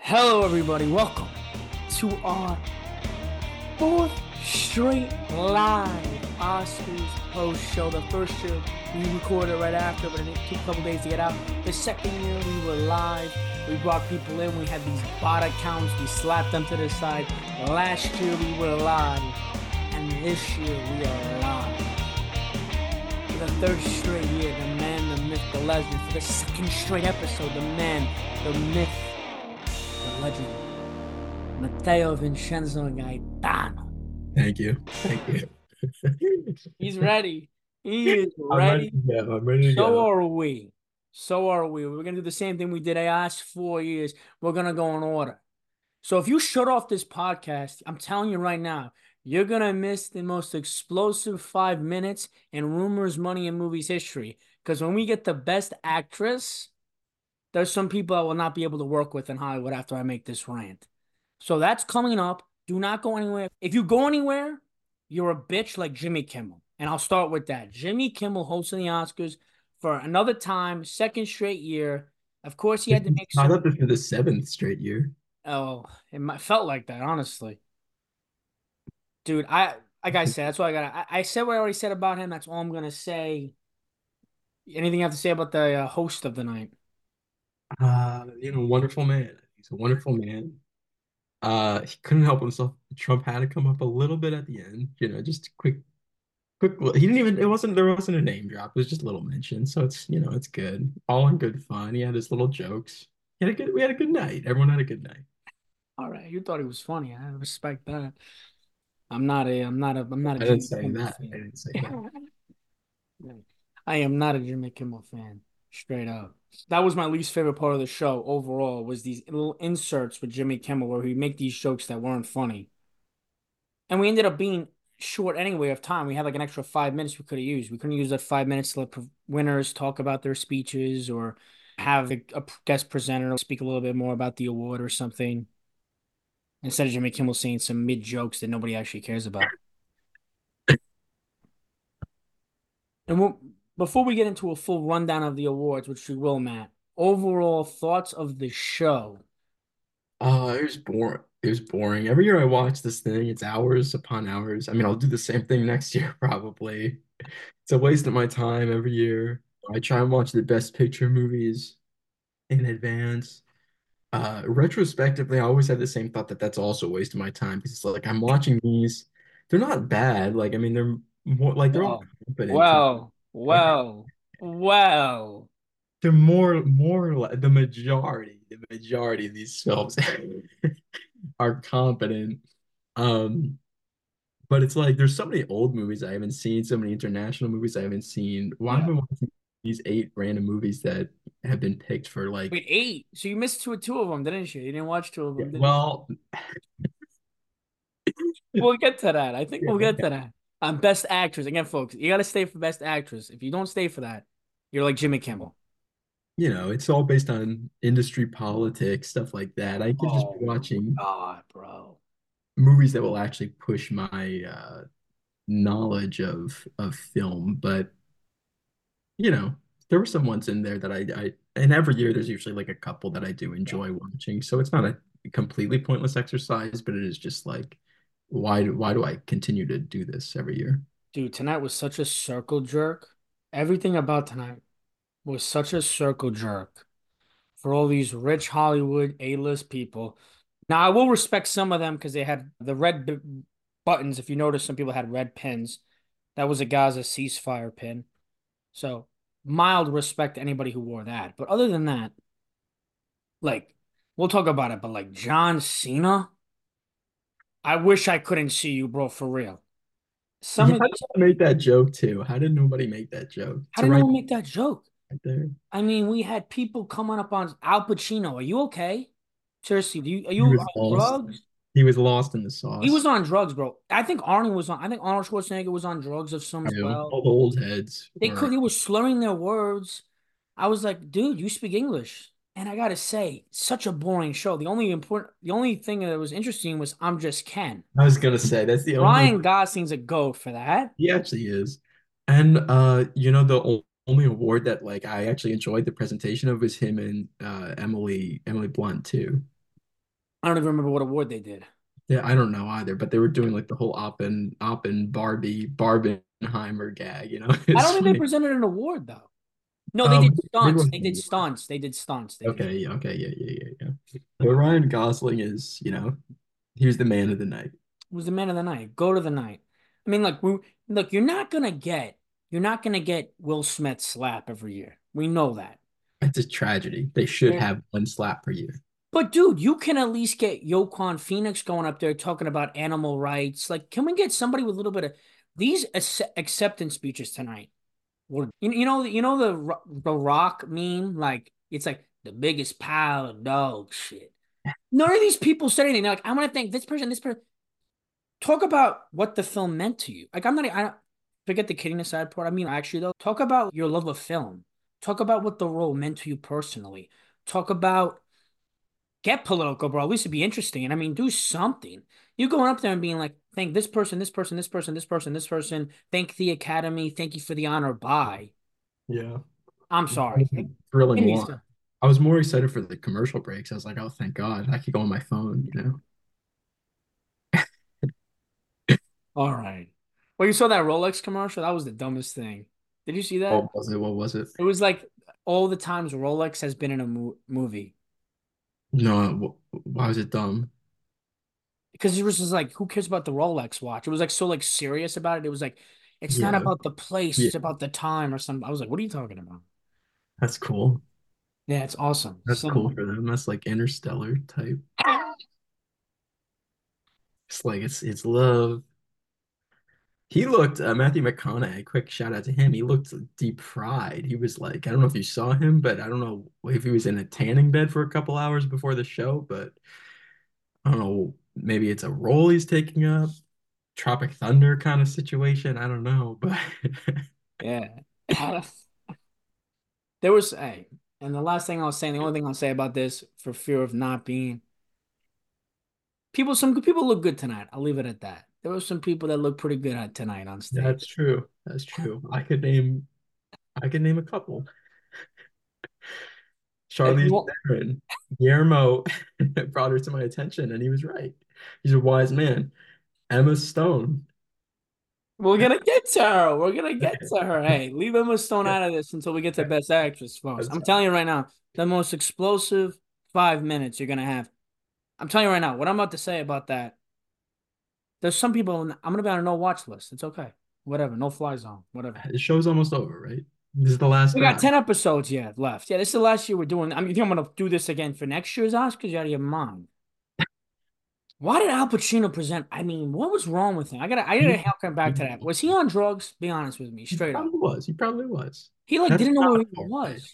Hello, everybody. Welcome to our fourth straight live Oscars post show. The first year we recorded right after, but it took a couple days to get out. The second year we were live. We brought people in. We had these bot accounts. We slapped them to the side. Last year we were live, and this year we are live. For the third straight year, the man, the myth, the legend. For the second straight episode, the man, the myth, the legend, Matteo Vincenzo Gaetano. Thank you. Thank you. He's ready. He is I'm ready ready. to go. I'm ready to So go. are we. So are we. We're going to do the same thing we did the last 4 years. We're going to go in order. So if you shut off this podcast, I'm telling you right now, you're going to miss the most explosive 5 minutes in rumors, money, and movies history. Because when we get the best actress, there's some people I will not be able to work with in Hollywood after I make this rant. So that's coming up. Do not go anywhere. If you go anywhere, you're a bitch like Jimmy Kimmel. And I'll start with that. Jimmy Kimmel hosting the Oscars for another time, second straight year. Of course, he had to make I some. thought this was the seventh straight year. Oh, felt like that, honestly. Dude, like I said, that's what I got. I said what I already said about him. That's all I'm gonna say. Anything you have to say about the host of the night? Wonderful man. He's a wonderful man. He couldn't help himself. Trump had to come up a little bit at the end. Just quick. He didn't even. There wasn't a name drop. It was just a little mention. So it's good. All in good fun. He had his little jokes. We had a good night. Everyone had a good night. All right, you thought he was funny. I respect that. I'm not a I didn't Jimmy say Kimmel that. I fan. didn't say that. I am not a Jimmy Kimmel fan, straight up. That was my least favorite part of the show overall, was these little inserts with Jimmy Kimmel where he'd make these jokes that weren't funny. And we ended up being short anyway of time. We had like an extra 5 minutes we could have used. We couldn't use that 5 minutes to let winners talk about their speeches or have a guest presenter speak a little bit more about the award or something. Instead of Jimmy Kimmel saying some mid jokes that nobody actually cares about. And before we get into a full rundown of the awards, which we will, Matt, overall thoughts of the show. Oh, it was boring. It was boring. Every year I watch this thing, it's hours upon hours. I mean, I'll do the same thing next year, probably. It's a waste of my time every year. I try and watch the best picture movies in advance. Retrospectively, I always had the same thought that that's also a waste of my time because it's like I'm watching these. They're not bad. Like, I mean, they're more like they're all Well, competent to well, okay. well, well. They're more like the majority of these films are competent. Um, But it's like there's so many old movies I haven't seen, so many international movies I haven't seen. Why Yeah. am I watching these eight random movies that have been picked for like, Wait, eight. So you missed two of them, didn't you? You didn't watch two of yeah, them, did you? well, We'll get to that. I think we'll get yeah, to that. Best actress. Again, folks, you got to stay for best actress. If you don't stay for that, you're like Jimmy Kimmel. it's all based on industry politics, stuff like that. I could just be Oh my watching God, bro. movies that will actually push my knowledge of film. But you know, there were some ones in there that and every year there's usually like a couple that I do Yeah. enjoy watching. So it's not a completely pointless exercise, but it is just like, why do I continue to do this every year? Dude, tonight was such a circle jerk. Everything about tonight was such a circle jerk for all these rich Hollywood A-list people. Now, I will respect some of them because they had the red buttons. If you notice, some people had red pins. That was a Gaza ceasefire pin. So, mild respect to anybody who wore that. But other than that, like, we'll talk about it, but like John Cena, I wish I couldn't see you, bro, for real. Some Yeah, of how did these, I make that joke too? How did nobody make that joke? how It's did no right, one make that joke? right there. I mean, we had people coming up on Al Pacino. Are you okay? Seriously, are He you was on lost. drugs? He was lost in the He was sauce. on drugs, bro. I think Arnold Schwarzenegger was on drugs of some as well. All the old heads were. They were slurring their words. I was like, dude, you speak English. And I gotta say, such a boring show. The only thing that was interesting was I'm Just Ken. I was gonna say that's the only. Ryan Gosling's a goat for that. He actually is. And only award that like I actually enjoyed the presentation of was him and Emily Blunt too. I don't even remember what award they did. Yeah, I don't know either, but they were doing like the whole Barbie Barbenheimer gag, you know? I It's don't think they funny. presented an award though. No, they did Maybe it stunts. was They an did award. stunts. They did stunts. They did. Okay, yeah, okay, yeah. But Ryan Gosling is, he was the man of the night. Was the man of the night. Go to the night. I mean, look, you're not gonna get Will Smith slap every year. We know that. It's a tragedy. They should Yeah. have one slap per year. But dude, you can at least get Yoquan Phoenix going up there talking about animal rights. Like, can we get somebody with a little bit of these acceptance speeches tonight? The Rock meme. Like, it's like the biggest pile of dog shit. None of these people said anything. They're like, I want to thank this person, this person. Talk about what the film meant to you. Like, I don't forget the kidding aside part. I mean, actually, though, talk about your love of film. Talk about what the role meant to you personally. Talk about get political, bro. At least it'd be interesting. And I mean, do something. You going up there and being like, thank this person, this person, this person, this person, this person. Thank the Academy. Thank you for the honor. Bye. Yeah. I'm That sorry. was a thrilling Give me one. some. I was more excited for the commercial breaks. I was like, oh, thank God. I could go on my phone. All right. Well, you saw that Rolex commercial? That was the dumbest thing. Did you see that? What was it? What was it? It was like all the times Rolex has been in a movie. No, why was it dumb? Because it was just like, who cares about the Rolex watch? It was like so like serious about it. It was like, it's not Yeah. about the place, Yeah. it's about the time or something. I was like, what are you talking about? That's cool. Yeah, it's awesome. That's cool Cinema. for them. That's like interstellar type. It's like it's love. He looked Matthew McConaughey, quick shout out to him. He looked deep fried. He was like, I don't know if you saw him, but I don't know if he was in a tanning bed for a couple hours before the show, but I don't know, maybe it's a role he's taking up, Tropic Thunder kind of situation. I don't know, but Yeah. There was a, and the last thing I'll say, and the only thing I'll say about this, for fear of not being people, some good people look good tonight. I'll leave it at that. There were some people that look pretty good at tonight on that's stage. true. That's true. I could name a couple. If you Charlize want, Theron, Guillermo brought her to my attention, and he was right. He's a wise man. Emma Stone. we're gonna get to her. We're gonna get to her. Hey, leave Emma Stone out of this until we get to Best Actress, folks. That's I'm telling you right now, the most explosive 5 minutes you're gonna have. I'm telling you right now, what I'm about to say about that. There's some people I'm gonna be on a no watch list. It's okay. Whatever, no fly zone. Whatever. the show's almost over, right? This is the last We got round. 10 episodes yet left. Yeah, this is the last year we're doing. I mean, you think I'm gonna do this again for next year's Oscars? You out of your mind. Why did Al Pacino present? I mean, what was wrong with him? I gotta come back to that. Was he on drugs? Be honest with me, He straight up. probably was. He probably was. He like That's didn't know not where he far-fetched. was.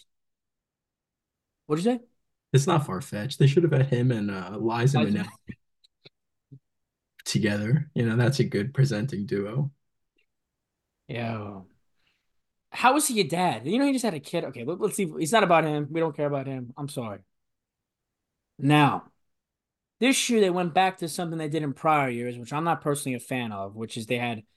What'd you say? It's not far-fetched. They should have had him and Liza Like, Minnelli together. That's a good presenting duo. yeah. How was he a dad? He just had a kid. Okay, let's see. It's not about him. We don't care about him. I'm sorry. Now, this year they went back to something they did in prior years, which I'm not personally a fan of, which is they had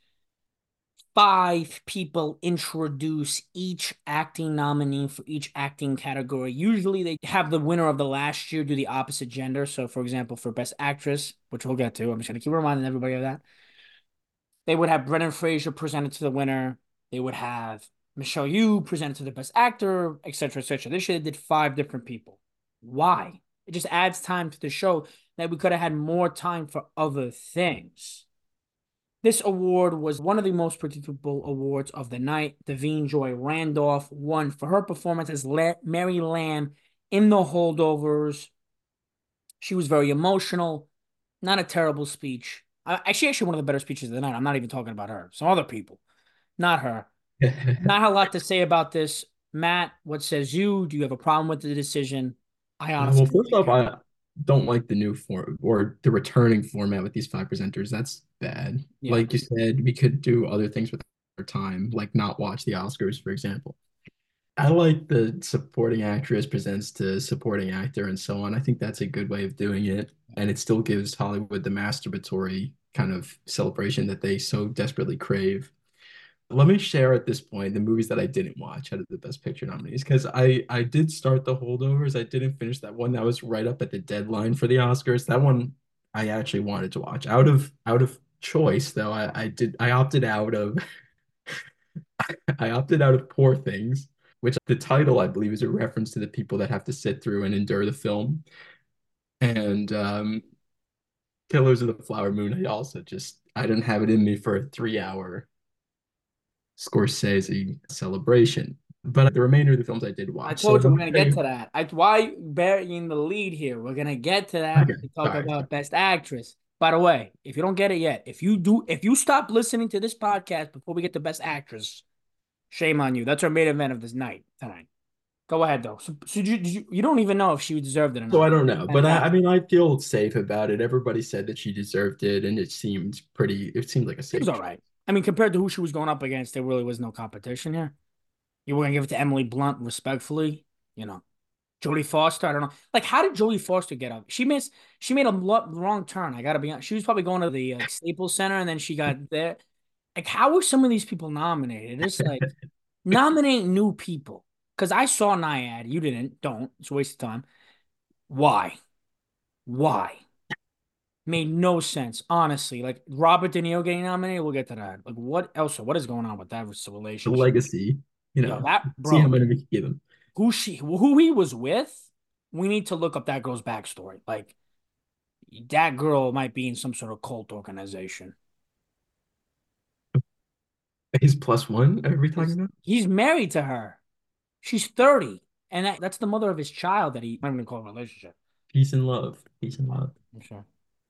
five people introduce each acting nominee for each acting category. Usually they have the winner of the last year do the opposite gender. So, for example, for Best Actress, which we'll get to, I'm just going to keep reminding everybody of that. They would have Brendan Fraser presented to the winner. They would have Michelle Yeoh presented to the Best Actor, etc., etc. This year they did five different people. Why? It just adds time to the show that we could have had more time for other things. This award was one of the most predictable awards of the night. Davine Joy Randolph won for her performance as Mary Lamb in The Holdovers. She was very emotional. Not a terrible speech. Actually, one of the better speeches of the night. I'm not even talking about her. Some other people, not her. Not a lot to say about this. Matt, what says you? Do you have a problem with the decision? I honestly Well, don't first really off, care. I don't like the new form or the returning format with these five presenters. That's bad. Yeah. Like you said, we could do other things with our time, like not watch the Oscars, for example. I like the supporting actress presents to supporting actor and so on. I think that's a good way of doing it. And it still gives Hollywood the masturbatory kind of celebration that they so desperately crave. let me share at this point the movies that I didn't watch out of the Best Picture nominees because I did start the holdovers. I didn't finish that one that was right up at the deadline for the Oscars. That one I actually wanted to watch. Out of choice though, I opted out of I opted out of Poor Things, which the title I believe is a reference to the people that have to sit through and endure the film. And Killers of the Flower Moon, I didn't have it in me for a 3 hour Scorsese celebration. But the remainder of the films I did I watch. So told you let we're me gonna tell get you. to that. Why burying the lead here? We're gonna get to that Okay, when we talk sorry. about Best Actress. By the way, if you don't get it yet, if you stop listening to this podcast before we get to Best Actress, shame on you. That's our main event of this night tonight. Go ahead though. So you don't even know if she deserved it or So not. I don't know, but I Fantastic. mean, I feel safe about it. Everybody said that she deserved it, and it seemed like a She was safe all choice. right. I mean, compared to who she was going up against, there really was no competition here. You were gonna give it to Emily Blunt respectfully, you know. Jodie Foster, I don't know. Like, how did Jodie Foster get up? She made a wrong turn. I gotta be honest. She was probably going to the Staples Center, and then she got there. Like, how were some of these people nominated? It's like nominate new people. Because I saw Nyad, you didn't. Don't. It's a waste of time. Why? Why? Made no sense, honestly. Like Robert De Niro getting nominated, we'll get to that. Like, what else? What is going on with that The relationship? legacy, Yo, that see how bro, many we can give him. who he was with, we need to look up that girl's backstory. Like that girl might be in some sort of cult organization. He's plus one. Are we talking about? He's married to her. She's 30. And that's the mother of his child that I'm gonna call a relationship. Peace and love. Peace and love. I'm sure.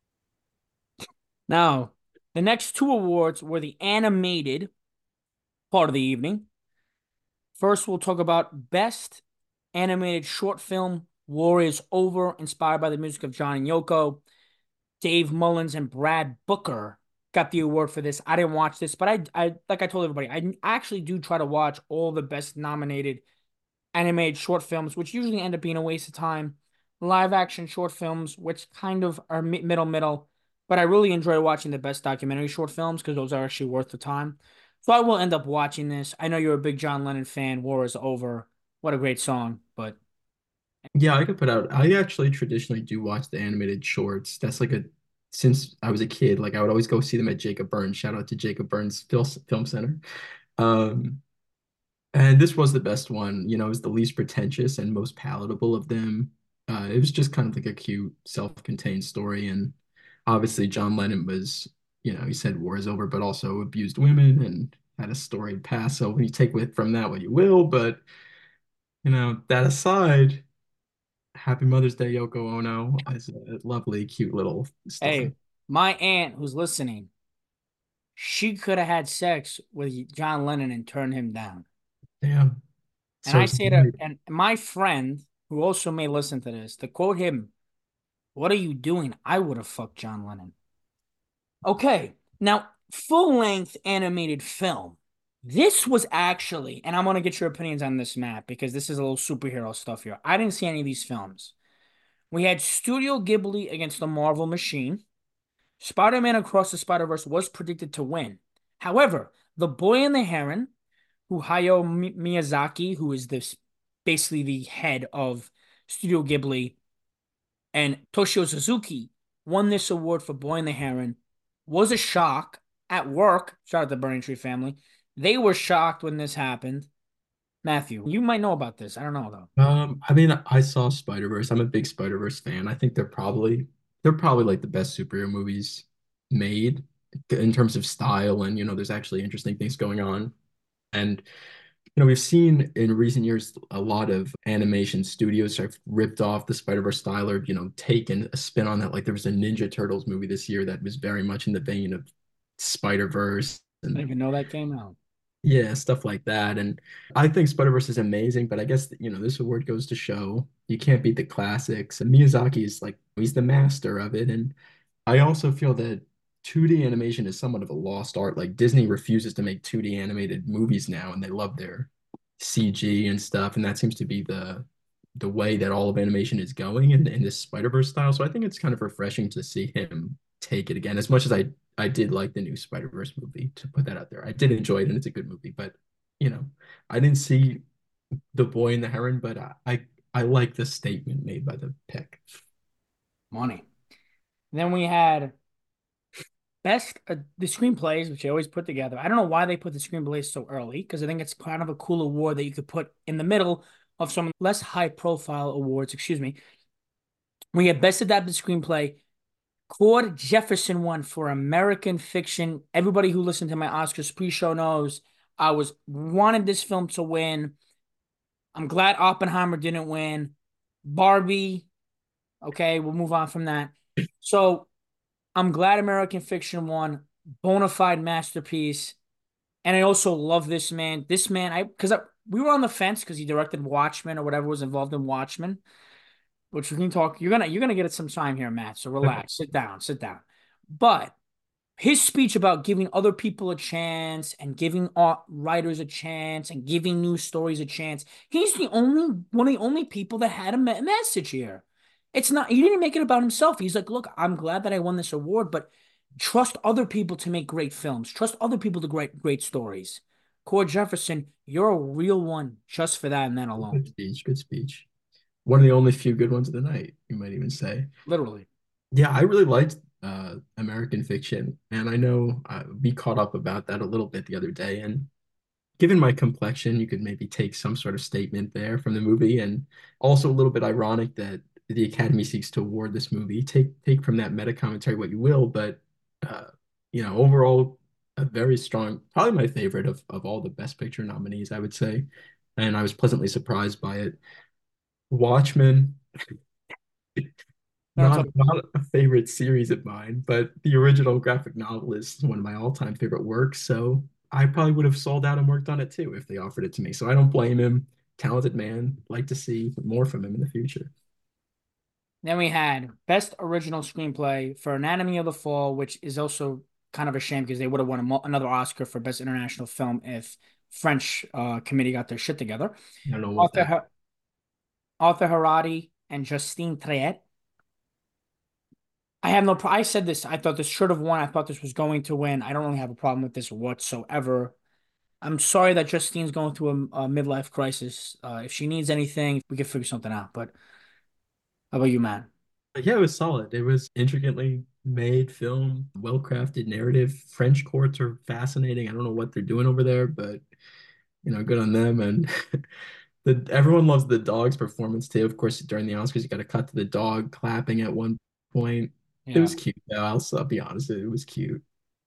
Now, the next two awards were the animated part of the evening. First, we'll talk about Best Animated Short Film, War is Over, inspired by the music of John and Yoko. Dave Mullins and Brad Booker got the award for this. I didn't watch this, but I like I told everybody, I actually do try to watch all the best nominated animated short films, which usually end up being a waste of time. Live action short films, which kind of are middle, but I really enjoy watching the best documentary short films because those are actually worth the time. So I will end up watching this. I know you're a big John Lennon fan. War is Over. What a great song, but Yeah, I could put out. I actually traditionally do watch the animated shorts. Since I was a kid, like I would always go see them at Jacob Burns. Shout out to Jacob Burns Film Center. Um, and this was the best one. It was the least pretentious and most palatable of them. It was just kind of like a cute, self-contained story. And obviously, John Lennon was, he said war is over, but also abused women and had a storied past. So when you take with from that what you will, but that aside. Happy Mother's Day, Yoko Ono. It's a lovely, cute little hey, story. my aunt who's listening, she could have had sex with John Lennon and turned him down. Damn. And I Serves say him to right. and my friend, who also may listen to this, to quote him, "What are you doing? I would have fucked John Lennon." Okay, now full length animated film. This was actually, and I want to get your opinions on this, Matt, because this is a little superhero stuff here. I didn't see any of these films. We had Studio Ghibli against the Marvel Machine. Spider-Man Across the Spider-Verse was predicted to win. However, The Boy and the Heron, who Hayao Miyazaki, who is this basically the head of Studio Ghibli, and Toshio Suzuki won this award for Boy and the Heron, was a shock at work. Shout out to the Burning Tree family. They were shocked when this happened. Matthew, you might know about this. I don't know though. I mean, I saw Spider-Verse. I'm a big Spider-Verse fan. I think they're probably like the best superhero movies made in terms of style, and there's actually interesting things going on. And we've seen in recent years a lot of animation studios have ripped off the Spider-Verse style or, taken a spin on that. Like there was a Ninja Turtles movie this year that was very much in the vein of Spider-Verse I didn't and even know that came out. yeah, stuff like that. And I think Spider-Verse is amazing, but I guess, this award goes to show you can't beat the classics. And Miyazaki is like, he's the master of it. And I also feel that 2D animation is somewhat of a lost art. Like Disney refuses to make 2D animated movies now, and they love their CG and stuff. And that seems to be the way that all of animation is going in this Spider-Verse style. So I think it's kind of refreshing to see him take it again. As much as I did like the new Spider-Verse movie, to put that out there. I did enjoy it and it's a good movie, but you know, I didn't see The Boy and the Heron, but I like the statement made by the pick. Money. And then we had best the screenplays, which they always put together. I don't know why they put the screenplays so early, because I think it's kind of a cool award that you could put in the middle of some less high profile awards. Excuse me. We had best adapted screenplay. Cord Jefferson won for American Fiction. Everybody who listened to my Oscars pre-show knows I was wanted this film to win. I'm glad Oppenheimer didn't win. Barbie. Okay, we'll move on from that. So I'm glad American Fiction won. Bona fide masterpiece. And I also love this man. This man, we were on the fence because he directed Watchmen or whatever was involved in Watchmen, which we can talk. You're gonna get it some time here, Matt. So Okay. relax, sit down, sit down. But his speech about giving other people a chance and giving writers a chance and giving news stories a chance. He's the only one of the only people that had a message here. It's not, he didn't make it about himself. He's like, look, I'm glad that I won this award, but trust other people to make great films. Trust other people to write great stories. Cord Jefferson, you're a real one just for that and that alone. Good speech, good speech. One of the only few good ones of the night, you might even say. Literally. Yeah, I really liked American Fiction, and I know we caught up about that a little bit the other day. And given my complexion, you could maybe take some sort of statement there from the movie, and also a little bit ironic that the Academy seeks to award this movie. Take from that meta commentary what you will, but uh, overall, a very strong, probably my favorite of all the Best Picture nominees, I would say, and I was pleasantly surprised by it. Watchmen. We're not Not talking. not a favorite series of mine, but the original graphic novel is one of my all-time favorite works. So I probably would have sold out and worked on it too if they offered it to me. So I don't blame him. Talented man. Like to see more from him in the future. Then we had Best Original Screenplay for Anatomy of the Fall, which is also kind of a shame because they would have won another Oscar for Best International Film if French committee got their shit together. I don't know what Arthur that. Har- Arthur Haradi and Justine Triet. I have no. I said this. I thought this should have won. I thought this was going to win. I don't really have a problem with this whatsoever. I'm sorry that Justine's going through a midlife crisis. If she needs anything, we can figure something out. But how about you, man? But yeah, it was solid. It was intricately made film, well-crafted narrative. French courts are fascinating. I don't know what they're doing over there, but good on them. And everyone loves the dog's performance too. Of course, during the Oscars, you got to cut to the dog clapping at one point. It Yeah, was cute, though. I'll be honest, it was cute.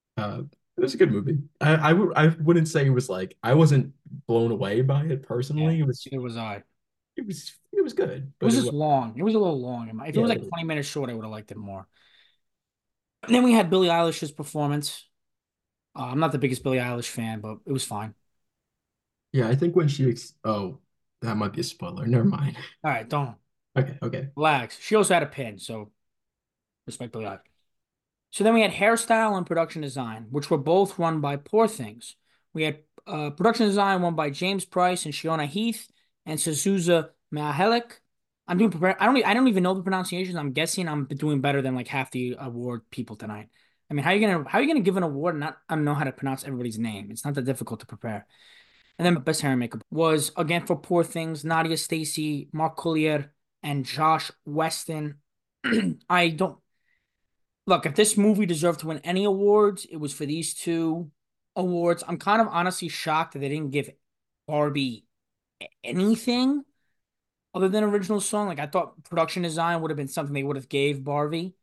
It was a good movie. I wouldn't say it was like I wasn't blown away by it yeah. personally. It was Neither was I. it was good, It was but it just was long. It was a little long. If it yeah. was like 20 minutes short, I would have liked it more. And then we had Billie Eilish's performance. I'm not the biggest Billie Eilish fan, but it was fine. Yeah, I think when oh, that might be a spoiler. Never mind. All right, don't Okay. relax. She also had a pin, so respect Billie Eilish. So then we had hairstyle and production design, which were both run by Poor Things. We had production design won by James Price and Shiona Heath and Suzusa Mahelik. I'm doing prepared. I don't even know the pronunciations. I'm guessing I'm doing better than like half the award people tonight. I mean, how are you gonna give an award and not I don't know how to pronounce everybody's name? It's not that difficult to prepare. And then best hair and makeup was again for Poor Things, Nadia Stacy, Mark Collier, and Josh Weston. I don't look, if this movie deserved to win any awards, it was for these two awards. I'm kind of honestly shocked that they didn't give Barbie anything other than original song. Like I thought production design would have been something they would have gave Barbie,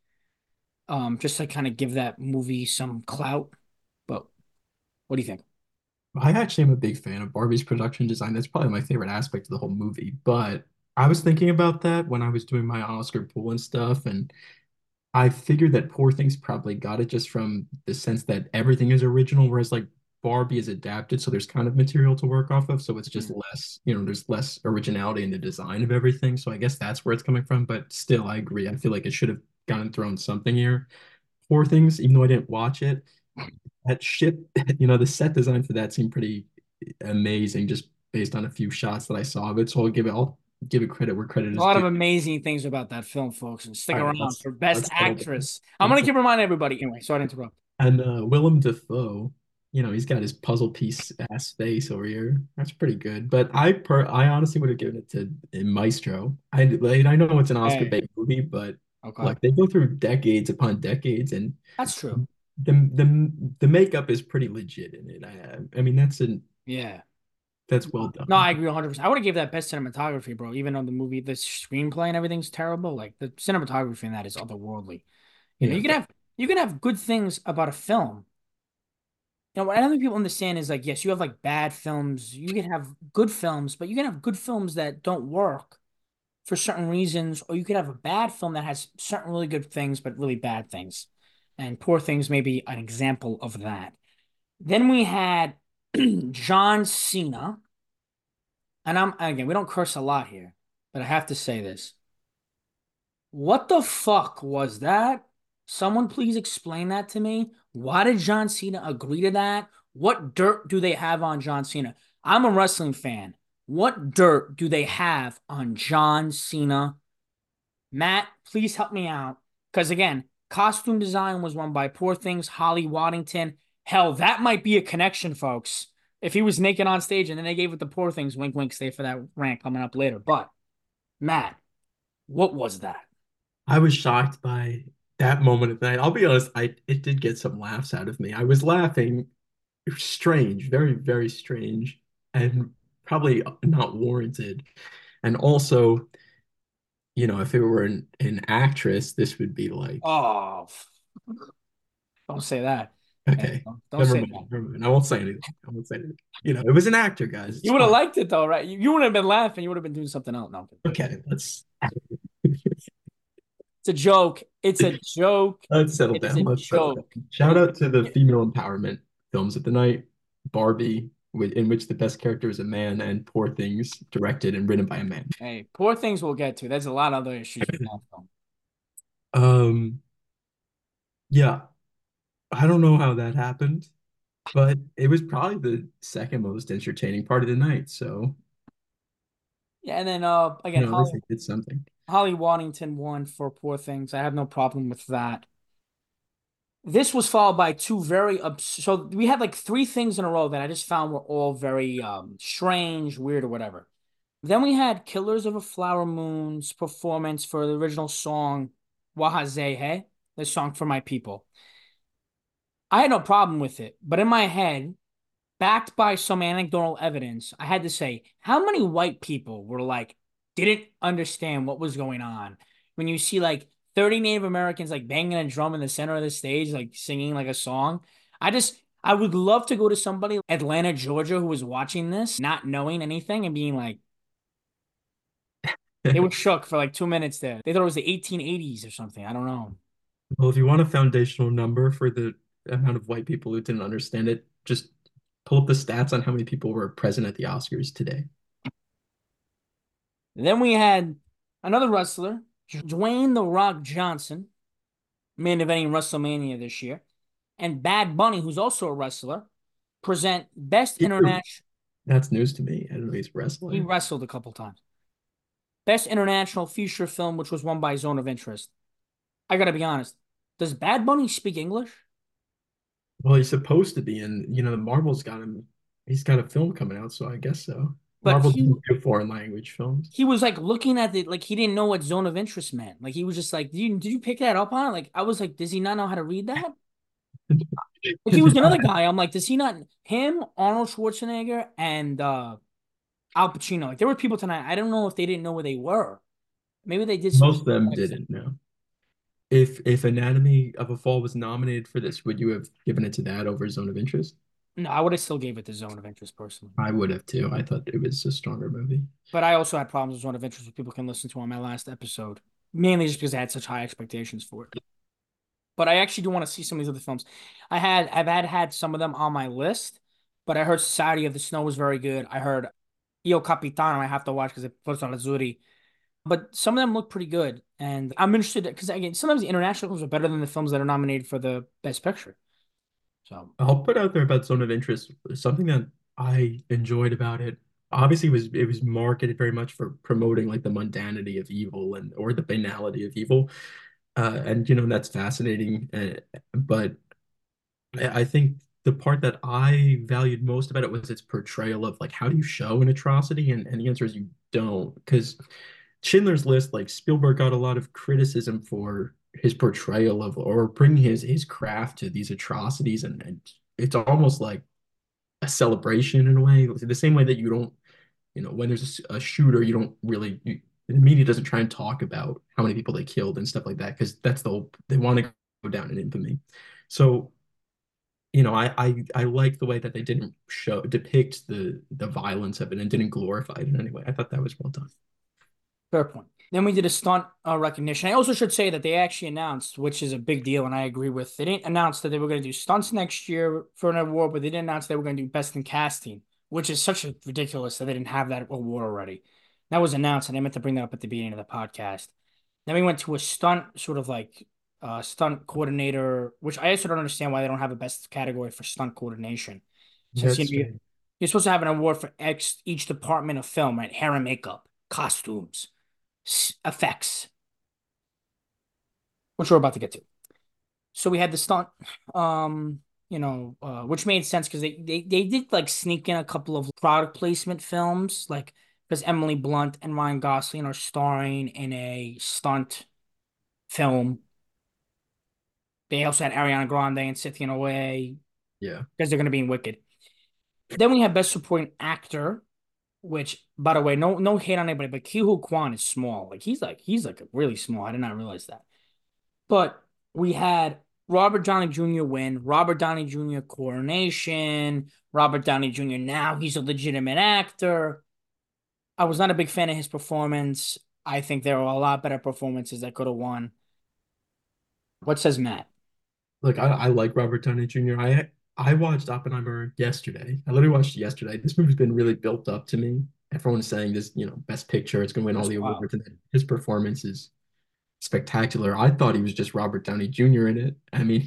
just to kind of give that movie some clout. But what do you think? I actually am a big fan of Barbie's production design. That's probably my favorite aspect of the whole movie. But I was thinking about that when I was doing my Oscar pool and stuff, and I figured that Poor Things probably got it just from the sense that everything is original, whereas like Barbie is adapted, so there's kind of material to work off of. So it's just Mhm. less, there's less originality in the design of everything. So I guess that's where it's coming from. But still, I agree. I feel like it should have gotten thrown something here. Poor Things, even though I didn't watch it, that ship, the set design for that seemed pretty amazing just based on a few shots that I saw of it. So I'll give it all. give it credit where credit A is lot of due. amazing things about that film, folks. And stick All right, around for Best let's settle down. Actress. I'm gonna Let's keep reminding everybody. Anyway, sorry to interrupt. And Willem Dafoe, he's got his puzzle piece ass face over here. That's pretty good. But I honestly would have given it to Maestro. I know it's an Oscar Hey, bait movie, but okay, look, they go through decades upon decades, and that's true. the makeup is pretty legit in it. I mean Yeah. that's well No, done. I agree 100%. I would have gave that best cinematography, bro. Even though the movie, the screenplay and everything's terrible, like the cinematography in that is otherworldly. You know, Yeah, you can have good things about a film. You know, what I don't think people understand is like, yes, you have like bad films. You can have good films, but you can have good films that don't work for certain reasons, or you could have a bad film that has certain really good things, but really bad things. And Poor Things may be an example of that. Then we had John Cena. And again, we don't curse a lot here, but I have to say this. What the fuck was that? Someone please explain that to me. Why did John Cena agree to that? What dirt do they have on John Cena? I'm a wrestling fan. What dirt do they have on John Cena? Matt, please help me out. Because again, costume design was won by Poor Things, Holly Waddington. Hell, that might be a connection, folks. If he was naked on stage and then they gave it to Poor Things, wink, wink, stay for that rant coming up later. But, Matt, what was that? I was shocked by that moment of the night. I'll be honest, I it did get some laughs out of me. I was laughing. It was strange, very, very strange, and probably not warranted. And also, if it were an actress, this would be like, Oh, don't say that. Hey, okay, don't say that. never mind. I won't say anything. I won't say anything. It was an actor, guys. It's You would have fine. liked it though, right? You wouldn't have been laughing. You would have been doing something else. No, Okay, let's it's a joke. It's a joke. let's settle It is down. a Let's settle down. joke. It Shout is. out to the female empowerment films of the night, Barbie, in which the best character is a man, and Poor Things, directed and written by a man. Hey, Poor Things we'll get to. There's a lot of other issues with that film. Um, yeah, I don't know how that happened, but it was probably the second most entertaining part of the night. So, Yeah, and then again, at least I did something. Holly Waddington won for Poor Things. I have no problem with that. This was followed by two very so we had like three things in a row that I just found were all very strange, weird, or whatever. Then we had Killers of a Flower Moon's performance for the original song Wahazehe, the song for my people. I had no problem with it, but in my head, backed by some anecdotal evidence, I had to say, how many white people were like, didn't understand what was going on? When you see like 30 Native Americans like banging a drum in the center of the stage, like singing like a song. I would love to go to somebody, Atlanta, Georgia, who was watching this, not knowing anything and being like, they were shook for like 2 minutes there. They thought it was the 1880s or something. I don't know. Well, if you want a foundational number for the amount of white people who didn't understand it, just pull up the stats on how many people were present at the Oscars today. Then we had another wrestler, Dwayne The Rock Johnson, main eventing WrestleMania this year, and Bad Bunny, who's also a wrestler, present Best International. That's news to me. I don't know he's a He wrestler. wrestled a couple times. Best International Feature Film, which was won by Zone of Interest. I gotta be honest. Does Bad Bunny speak English? Well, he's supposed to be in, the Marvel's got him. He's got a film coming out, so I guess so. But Marvel doesn't do foreign language films. he was like looking at it like he didn't know what Zone of Interest meant. Like he was just like, did you pick that up on it? Like I was like, does he not know how to read that? Like he was another guy. I'm like, does he not him, Arnold Schwarzenegger, and Al Pacino? Like there were people tonight. I don't know if they didn't know where they were. Maybe they did some Most of them didn't know. If Anatomy of a Fall was nominated for this, would you have given it to that over Zone of Interest? No, I would have still gave it the Zone of Interest personally. I would have too. I thought it was a stronger movie. But I also had problems with Zone of Interest, which people can listen to on my last episode. Mainly just because I had such high expectations for it. But I actually do want to see some of these other films. I've had some of them on my list, but I heard Society of the Snow was very good. I heard Io Capitano I have to watch because it puts on Azzurri. But some of them look pretty good. And I'm interested because again, sometimes the international films are better than the films that are nominated for the Best Picture. So I'll put out there about Zone of Interest something that I enjoyed about it. obviously it was marketed very much for promoting like the mundanity of evil and or the banality of evil. And that's fascinating. But I think the part that I valued most about it was its portrayal of like how do you show an atrocity, and the answer is you don't, because Schindler's List, like Spielberg got a lot of criticism for his portrayal of or bringing his craft to these atrocities, and it's almost like a celebration in a way, the same way that you don't, when there's a shooter, you don't really the media doesn't try and talk about how many people they killed and stuff like that, because that's the whole, they want to go down in infamy. So I like the way that they didn't depict the violence of it and didn't glorify it in any way. I thought that was well done. Fair point. Then we did a stunt recognition. I also should say that they actually announced, which is a big deal, and I agree with. They didn't announce that they were going to do stunts next year for an award, but they didn't announce they were going to do best in casting, which is such a ridiculous that they didn't have that award already. That was announced, and I meant to bring that up at the beginning of the podcast. Then we went to a stunt, sort of like stunt coordinator, which I also don't understand why they don't have a best category for stunt coordination. Since That's you're supposed to have an award for each department of film, right? Hair and makeup, costumes, effects, which we're about to get to. So we had the stunt, which made sense because they did like sneak in a couple of product placement films, like because Emily Blunt and Ryan Gosling are starring in a stunt film. They also had Ariana Grande and Cynthia Way yeah. because they're going to be in Wicked. Then we have Best Supporting Actor, which, by the way, no hate on anybody, but Ke Huy Quan is small. He's like really small. I did not realize that. But we had Robert Downey Jr. win, Robert Downey Jr. coronation, Robert Downey Jr. Now he's a legitimate actor. I was not a big fan of his performance. I think there were a lot better performances that could have won. What says Matt? Look, I like Robert Downey Jr. I watched Oppenheimer yesterday. I literally watched it yesterday. This movie's been really built up to me. Everyone's saying this, Best Picture, it's gonna win all That's the wild. awards, and his performance is spectacular. I thought he was just Robert Downey Jr. in it. I mean,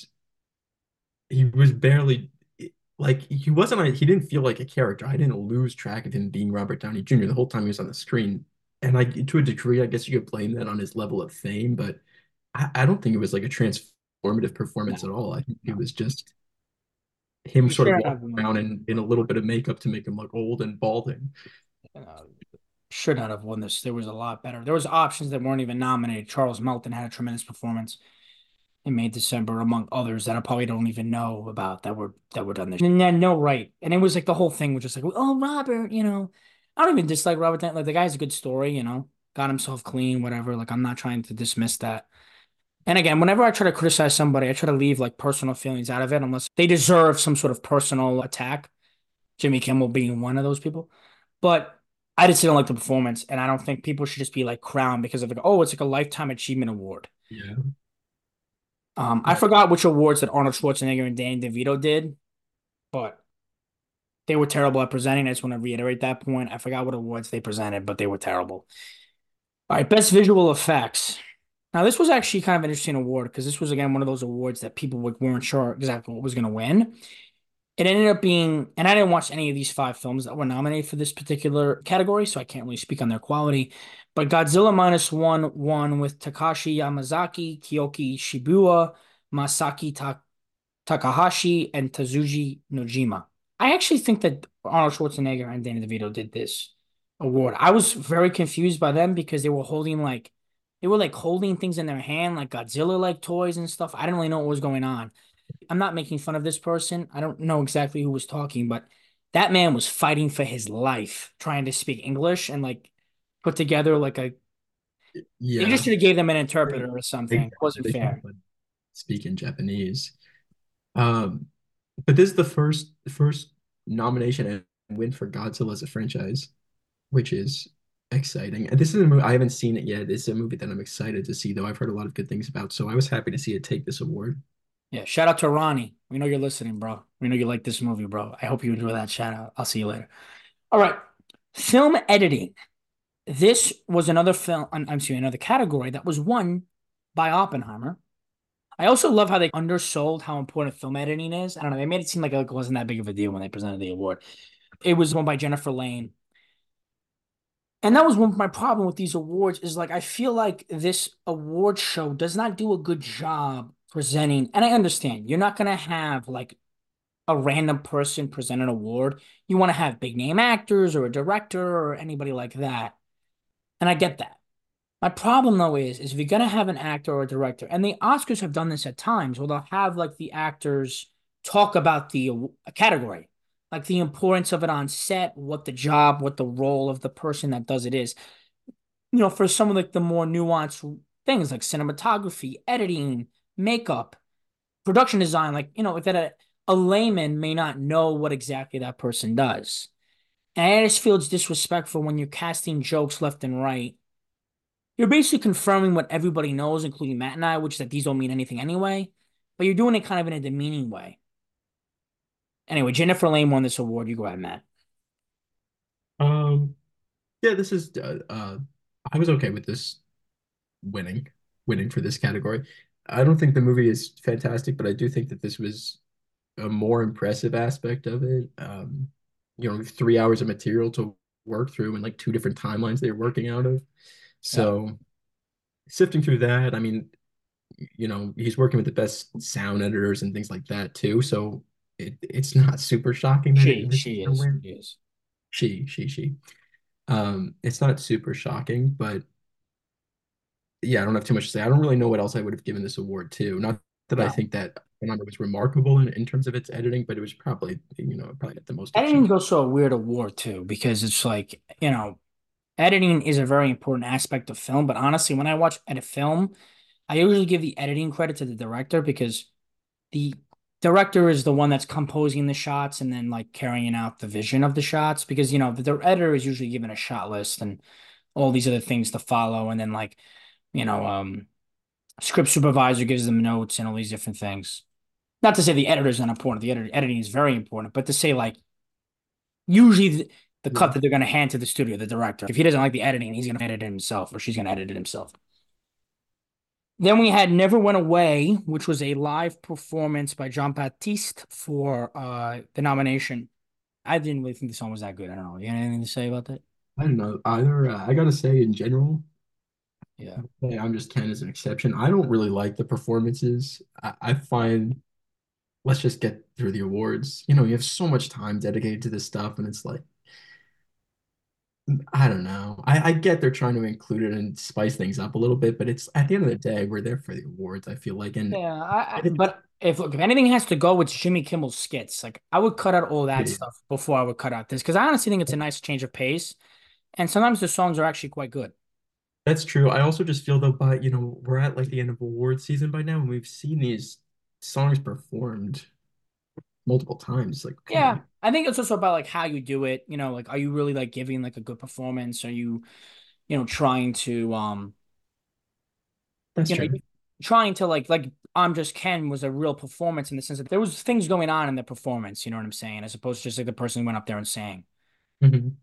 he was barely, like, he didn't feel like a character. I didn't lose track of him being Robert Downey Jr. the whole time he was on the screen. And like, to a degree, I guess you could blame that on his level of fame, but I don't think it was like a transformative performance at No, all. I think it no. was just him He sort of shouldn't have walking won. around in a little bit of makeup to make him look old and balding. Uh, should not have won this. There was a lot better. There was options that weren't even nominated. Charles Melton had a tremendous performance in May December, among others that I probably don't even know about that were done this. And then no right, and it was like the whole thing was just like, oh Robert, I don't even dislike Robert. Like the guy has a good story, got himself clean, whatever. Like I'm not trying to dismiss that. And again, whenever I try to criticize somebody, I try to leave like personal feelings out of it, unless they deserve some sort of personal attack. Jimmy Kimmel being one of those people, but. I just didn't like the performance, and I don't think people should just be like crowned because of like, oh, it's like a lifetime achievement award. Yeah. I forgot which awards that Arnold Schwarzenegger and Danny DeVito did, but they were terrible at presenting. I just want to reiterate that point. I forgot what awards they presented, but they were terrible. All right, best visual effects. Now, this was actually kind of an interesting award because this was again one of those awards that people weren't sure exactly what was going to win. It ended up being, and I didn't watch any of these five films that were nominated for this particular category, so I can't really speak on their quality. But Godzilla Minus One won with Takashi Yamazaki, Kiyoki Shibuya, Masaki Takahashi, and Tazuji Nojima. I actually think that Arnold Schwarzenegger and Danny DeVito did this award. I was very confused by them because they were like holding things in their hand, like Godzilla like toys and stuff. I didn't really know what was going on. I'm not making fun of this person. I don't know exactly who was talking, but that man was fighting for his life, trying to speak English and like put together like a. They just Yeah. should have gave them an They interpreter or something. It wasn't they should fair. have like, speak in Japanese. Um, but this is the first nomination and win for Godzilla as a franchise, which is exciting. And this is a movie I haven't seen it yet. It's a movie that I'm excited to see, though I've heard a lot of good things about. So I was happy to see it take this award. Yeah, shout out to Ronnie. We know you're listening, bro. We know you like this movie, bro. I hope you enjoy that shout out. I'll see you later. All right. Film editing. This was another film, I'm sorry, another category that was won by Oppenheimer. I also love how they undersold how important film editing is. I don't know. They made it seem like it wasn't that big of a deal when they presented the award. It was won by Jennifer Lane. And that was one of my problem with these awards is like I feel like this award show does not do a good job presenting. And I understand you're not gonna have like a random person present an award. You want to have big name actors or a director or anybody like that. And I get that. My problem though is if you're gonna have an actor or a director, and the Oscars have done this at times, where they'll have like the actors talk about the category, like the importance of it on set, what the job, what the role of the person that does it is. For some of like the more nuanced things like cinematography, editing, makeup, production design, like that a layman may not know what exactly that person does. And I just feel it's disrespectful when you're casting jokes left and right. You're basically confirming what everybody knows, including Matt and I, which is that these don't mean anything anyway. But you're doing it kind of in a demeaning way. Anyway, Jennifer Lane won this award. You go ahead, Matt. Um, yeah, this is I was okay with this winning, winning for this category. I don't think the movie is fantastic, but I do think that this was a more impressive aspect of it. 3 hours of material to work through and like two different timelines they were working out of. Yeah. So sifting through that, I mean, he's working with the best sound editors and things like that too. So it's not super shocking that She, this is she gonna is. win. She is. She. It's not super shocking, but yeah, I don't have too much to say. I don't really know what else I would have given this award to. Not that I No. think that the number was remarkable in terms of its editing, but it was probably, probably got the most Editing is achieved. also a weird award too, because it's like, editing is a very important aspect of film. But honestly, when I watch edit film, I usually give the editing credit to the director because the director is the one that's composing the shots and then like carrying out the vision of the shots because the editor is usually given a shot list and all these other things to follow and then like you know script supervisor gives them notes and all these different things. Not to say the editor is not important, the editing is very important, but to say like usually the Yeah. cut that they're going to hand to the studio, the director, if he doesn't like the editing, he's going to edit it himself or she's going to edit it himself. Then we had Never Went Away, which was a live performance by Jean Baptiste for the nomination. I didn't really think the song was that good. I don't know. You got anything to say about that? I don't know either. I gotta say, in general, Yeah. hey, I'm just Ken as an exception. I don't really like the performances. I find let's just get through the awards. You have so much time dedicated to this stuff, and it's like I don't know. I get they're trying to include it and spice things up a little bit, but it's at the end of the day, we're there for the awards, I feel like. And Yeah, it's but if anything has to go, it's Jimmy Kimmel's skits. Like I would cut out all that yeah, stuff before I would cut out this because I honestly think it's a nice change of pace, and sometimes the songs are actually quite good. that's true. I also just feel though, but we're at like the end of award season by now, and we've seen these songs performed multiple times. Like, Yeah, okay, I think it's also about like how you do it. Like are you really like giving like a good performance? Are you trying to that's you know true. trying to like I'm Just Ken was a real performance in the sense that there was things going on in the performance. You know what I'm saying? As opposed to just like the person who went up there and sang. Hmm.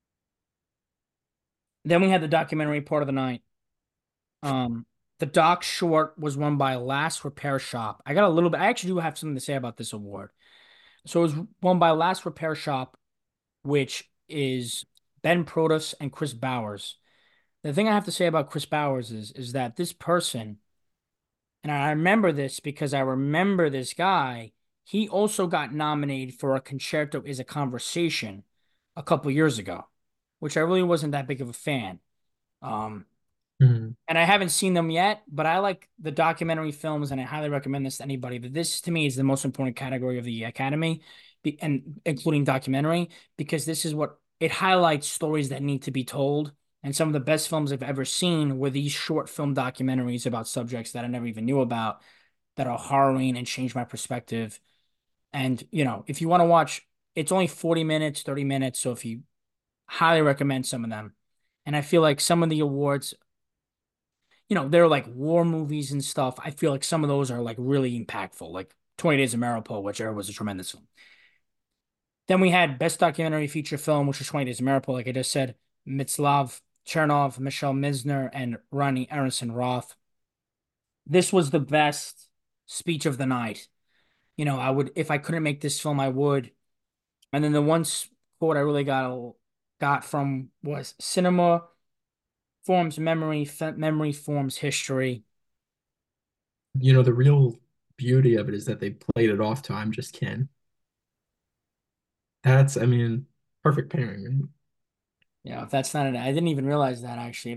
Then we had the documentary part of the night. Um, the doc short was won by Last Repair Shop. I got a little bit. I actually do have something to say about this award. So it was won by Last Repair Shop, which is Ben Protus and Chris Bowers. The thing I have to say about Chris Bowers is that this person, and I remember this because I remember this guy. He also got nominated for A Concerto is a Conversation a couple years ago, which I really wasn't that big of a fan. Um, Hmm. and I haven't seen them yet, but I like the documentary films, and I highly recommend this to anybody. But this, to me, is the most important category of the Academy, and including documentary, because this is what it highlights stories that need to be told. And some of the best films I've ever seen were these short film documentaries about subjects that I never even knew about, that are harrowing and change my perspective. And if you want to watch, it's only 40 minutes, 30 minutes, so if you highly recommend some of them. And I feel like some of the awards they're like war movies and stuff. I feel like some of those are like really impactful, like 20 Days of Mariupol, which was a tremendous film. Then we had Best Documentary Feature Film, which was 20 Days of Mariupol, like I just said, Mitslav Chernov, Michelle Misner, and Ronnie Aronson Roth. This was the best speech of the night. I would, if I couldn't make this film, I would. And then the one quote I really got from was cinema forms memory, memory forms history. You know, the real beauty of it is that they played it off to I'm Just Ken. That's, I mean, perfect pairing, right? You know, if that's not I didn't even realize that actually. If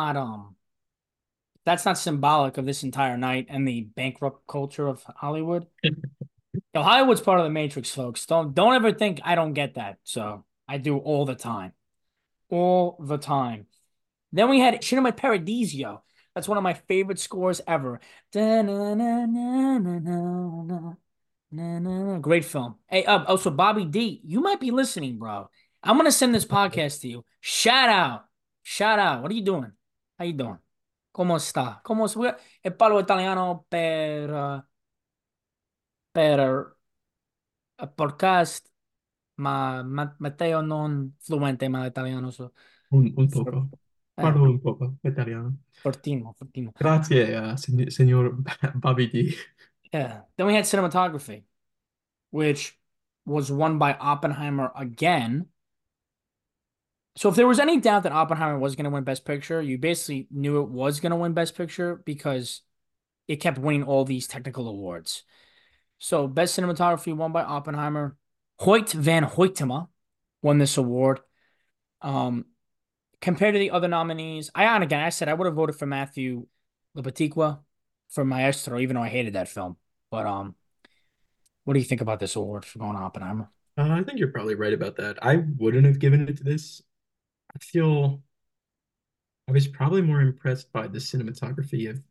that's not symbolic of this entire night and the bankrupt culture of Hollywood. Yo, Hollywood's part of the Matrix, folks. Don't ever think I don't get that. So I do all the time. All the time. Then we had Cinema Paradiso. That's one of my favorite scores ever. Da-na-na-na-na-na-na. Great film. Hey, also Bobby D, you might be listening, bro. I'm gonna send this podcast to you. Shout out. Shout out. What are you doing? How you doing? ¿Cómo está? ¿Cómo se? E parlo italiano per podcast, ma Matteo non fluente ma italiano, so Un for, poco. Parlo un poco italiano. fortino, fortino. Grazie, signor Bobby D. Yeah. Then we had cinematography, which was won by Oppenheimer again. So if there was any doubt that Oppenheimer was going to win Best Picture, you basically knew it was going to win Best Picture because it kept winning all these technical awards. So Best Cinematography won by Oppenheimer. Hoyt van Hoytema won this award. Um, Compared to the other nominees, and again, I said I would have voted for Matthew Libatique for Maestro, even though I hated that film. But what do you think about this award for going to Oppenheimer? I think you're probably right about that. I wouldn't have given it to this. I feel I was probably more impressed by the cinematography of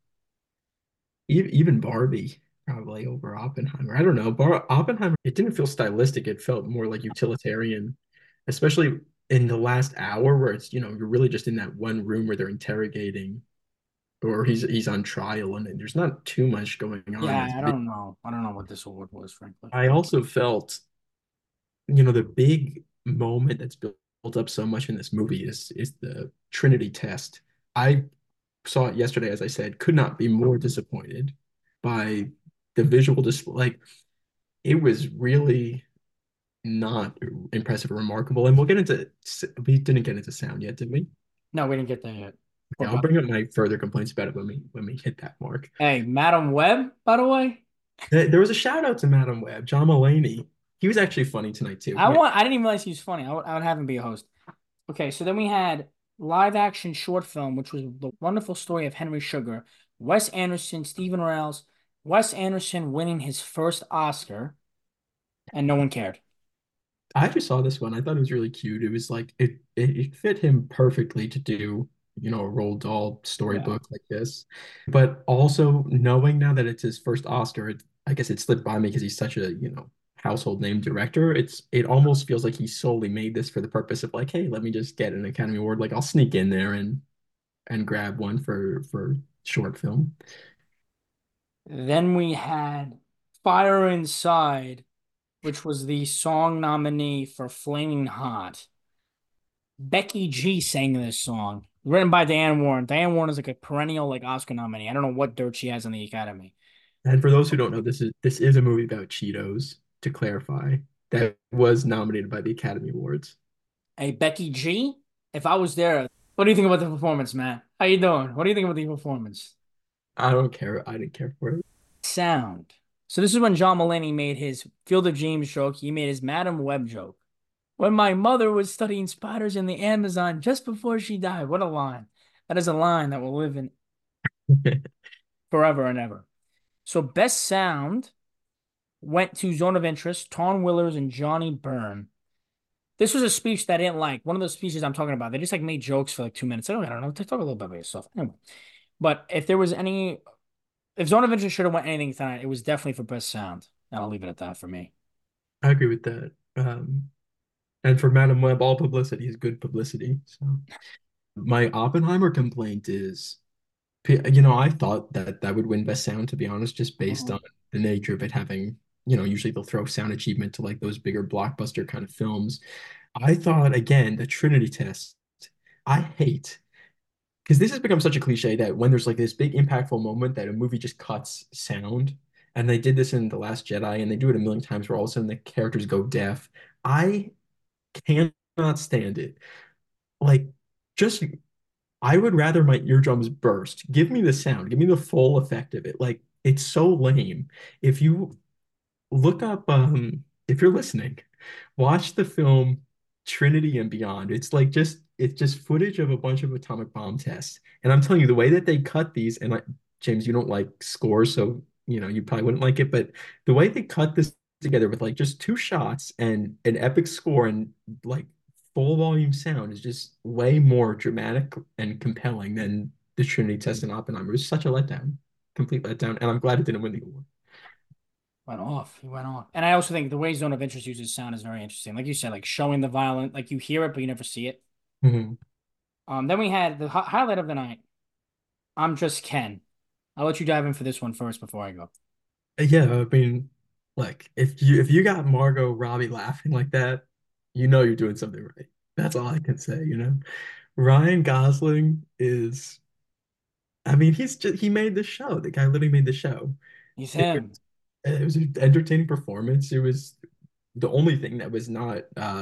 even Barbie, probably over Oppenheimer. I don't know. Oppenheimer, it didn't feel stylistic. It felt more like utilitarian, especially in the last hour where it's, you're really just in that one room where they're interrogating or he's on trial and there's not too much going on that's Yeah, I big. don't know. I don't know what this award was, frankly. I also felt, the big moment that's built up so much in this movie is the Trinity test. I saw it yesterday, as I said, could not be more disappointed by the visual display. Like it was really not impressive or remarkable. And we didn't get into sound yet, did we? No, we didn't get that yet. Okay, What I'll about? bring up my further complaints about it when we hit that mark. Hey, Madam Web, by the way. There was a shout out to Madam Web, John Mulaney. He was actually funny tonight too. I didn't even realize he was funny. I would have him be a host. Okay, so then we had live action short film, which was the wonderful story of Henry Sugar. Wes Anderson, Stephen Rails, Wes Anderson winning his first Oscar, and no one cared. I actually saw this one. I thought it was really cute. It was like it fit him perfectly to do, a Roald Dahl Yeah. storybook like this. But also knowing now that it's his first Oscar, I guess it slipped by me because he's such a, household name director. It almost feels like he solely made this for the purpose of like, hey, let me just get an Academy Award. Like I'll sneak in there and grab one for short film. Then we had Fire Inside, which was the song nominee for Flaming Hot. Becky G sang this song, written by Diane Warren. Diane Warren is like a perennial like Oscar nominee. I don't know what dirt she has on the Academy. And for those who don't know, this is a movie about Cheetos, to clarify, that was nominated by the Academy Awards. Hey, Becky G, if I was there, what do you think about the performance, man? How you doing? What do you think about the performance? I don't care. I didn't care for it. Sound. So this is when John Mulaney made his Field of Dreams joke. He made his Madam Web joke. When my mother was studying spiders in the Amazon just before she died. What a line. That is a line that will live in forever and ever. So best sound went to Zone of Interest, Ton Willers and Johnny Byrne. This was a speech that I didn't like. One of those speeches I'm talking about. They just like made jokes for like 2 minutes. I don't know. Talk a little bit about yourself. Anyway. But if Zone of Interest should have won anything tonight, it was definitely for best sound. And I'll leave it at that for me. I agree with that. And for Madam Web, all publicity is good publicity. So my Oppenheimer complaint is, I thought that that would win Best Sound, to be honest, just based Mhm. on the nature of it having, usually they'll throw sound achievement to like those bigger blockbuster kind of films. I thought, again, the Trinity test, I hate because this has become such a cliche that when there's like this big impactful moment that a movie just cuts sound, and they did this in The Last Jedi, and they do it a million times where all of a sudden the characters go deaf. I Cannot stand it. Like, just I would rather my eardrums burst. Give me the sound. Give me the full effect of it. Like, it's so lame. If you look up, if you're listening, watch the film Trinity and Beyond. It's just footage of a bunch of atomic bomb tests. And I'm telling you, the way that they cut these, and like James, you don't like scores, so you probably wouldn't like it, but the way they cut this together with like just two shots and an epic score and like full volume sound is just way more dramatic and compelling than the Trinity test in Oppenheimer. It was such a letdown, complete letdown, and I'm glad it didn't win the award. Went off. He went off. And I also think the way Zone of Interest uses sound is very interesting. Like you said, like showing the violent, like you hear it, but you never see it. Mhm. Then we had the highlight of the night. I'm Just Ken. I'll let you dive in for this one first before I go. Yeah, I mean, like if you got Margot Robbie laughing like that, you know you're doing something right. That's all I can say. Ryan Gosling is, I mean, he made the show. The guy literally made the show. He's It was, him. it was an entertaining performance. It was the only thing that was not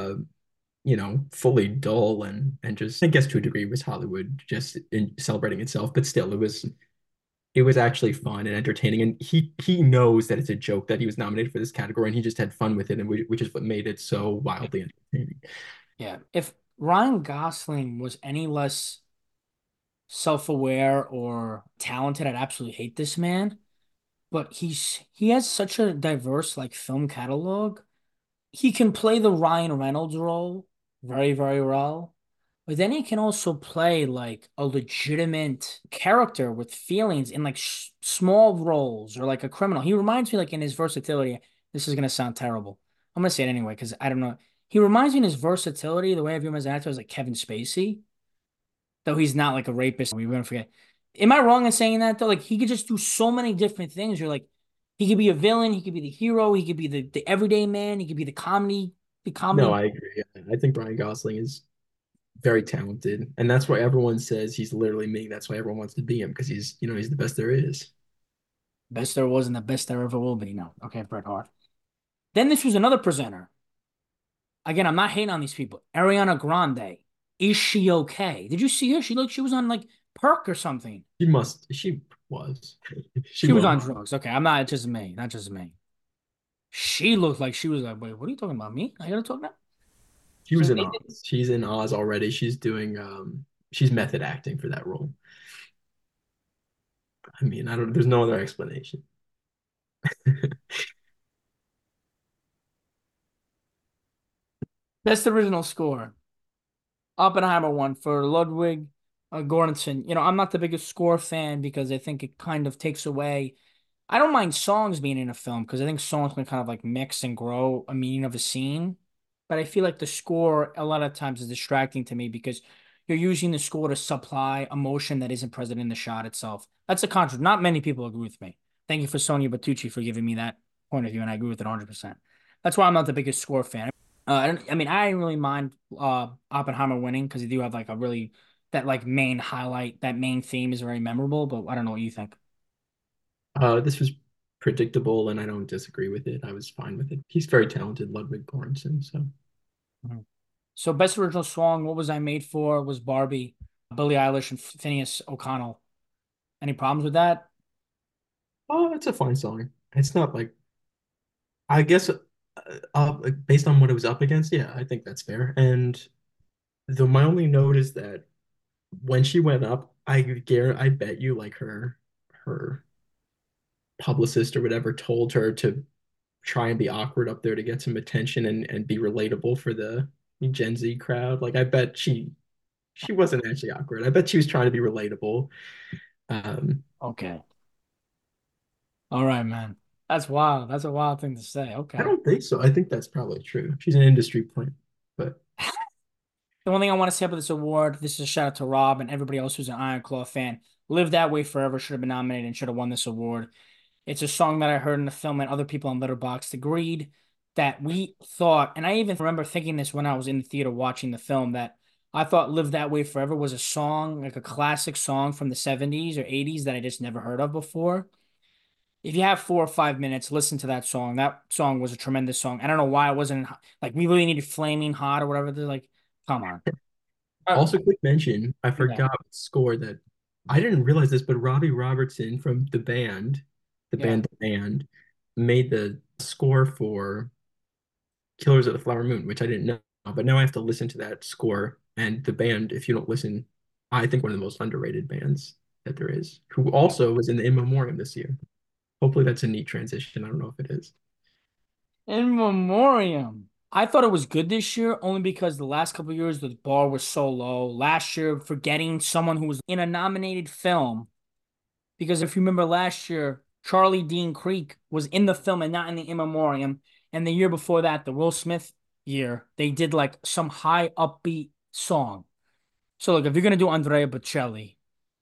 fully dull and just I guess to a degree was Hollywood just celebrating itself, but still it was actually fun and entertaining. And he knows that it's a joke that he was nominated for this category, and he just had fun with it, and which is what made it so wildly entertaining. Yeah. If Ryan Gosling was any less self-aware or talented, I'd absolutely hate this man. But he has such a diverse like film catalog. He can play the Ryan Reynolds role very, very well. But then he can also play like a legitimate character with feelings in like sh small roles or like a criminal. He reminds me like in his versatility. This is gonna sound terrible. I'm gonna say it anyway because I don't know. He reminds me in his versatility, the way I view him as an actor, is like Kevin Spacey, though he's not like a rapist. We're gonna forget. Am I wrong in saying that though? Like he could just do so many different things. You're like, he could be a villain, he could be the hero, he could be the everyday man, he could be the No, comedy. I agree. I think Ryan Gosling is very talented, and that's why everyone says he's literally me. That's why everyone wants to be him because he's the best there is. Best there was and the best there ever will be. No, okay, Bret Hart. Then this was another presenter. Again, I'm not hating on these people. Ariana Grande. Is she okay? Did you see her? She looked, she was on like perk or something. She was, she She was on was. drugs. Okay, I'm not just me, not just me. She looked like she was like, wait, what are you talking about? Me? I gotta talk now. She So was in they did Oz. She's in Oz already. She's method acting for that role. I mean, I don't. There's no other explanation. best original score. Oppenheimer won for Ludwig Göransson. I'm not the biggest score fan because I think it kind of takes away. I don't mind songs being in a film because I think songs can kind of like mix and grow a meaning of a scene. But I feel like the score a lot of times is distracting to me because you're using the score to supply emotion that isn't present in the shot itself. That's a contra. Not many people agree with me. Thank you for Sonia Bertucci for giving me that point of view, and I agree with it 100%. That's why I'm not the biggest score fan. I didn't really mind Oppenheimer winning because they do have like a really that like main highlight, that main theme is very memorable. But I don't know what you think. This was predictable, and I don't disagree with it. I was fine with it. He's very talented, Ludwig Göransson. So, Mhm. So best original song, What Was I Made For? Was Barbie, Billie Eilish, and Phineas O'Connell. Any problems with that? oh, it's a fine song. It's not like I guess based on what it was up against. Yeah, I think that's fair. And my only note is that when she went up, I bet you like her publicist or whatever told her to try and be awkward up there to get some attention and be relatable for the Gen Z crowd. Like I bet she wasn't actually awkward. I bet she was trying to be relatable. Um, Okay. All right, man. That's wild. That's a wild thing to say. I Okay. don't think so. I think that's probably true. She's an industry plant, but The one thing I want to say about this award, this is a shout out to Rob and everybody else who's an Iron Claw fan. Live That Way Forever should have been nominated and should have won this award. It's a song that I heard in the film, and other people on Letterboxd agreed that we thought, and I even remember thinking this when I was in the theater watching the film, that I thought Live That Way Forever was a song, like a classic song from the 70s or 80s that I just never heard of before. If you have 4 or 5 minutes, listen to that song. That song was a tremendous song. I don't know why it wasn't like we really needed Flaming Hot or whatever. They're like, come on. Also, quick mention, I Yeah, forgot the score that I didn't realize this, but Robbie Robertson from the yeah. band The Band, made the score for Killers of the Flower Moon, which I didn't know. But now I have to listen to that score. And the band, if you don't listen, I think one of the most underrated bands that there is, who also was in the In Memoriam this year. Hopefully that's a neat transition. I don't know if it is. In Memoriam. I thought it was good this year only because the last couple of years the bar was so low. Last year, forgetting someone who was in a nominated film. Because if you remember last year, Charlie Dean Creek was in the film and not in the In Memoriam. And the year before that, the Will Smith year, they did like some high upbeat song. So like if you're gonna do Andrea Bocelli,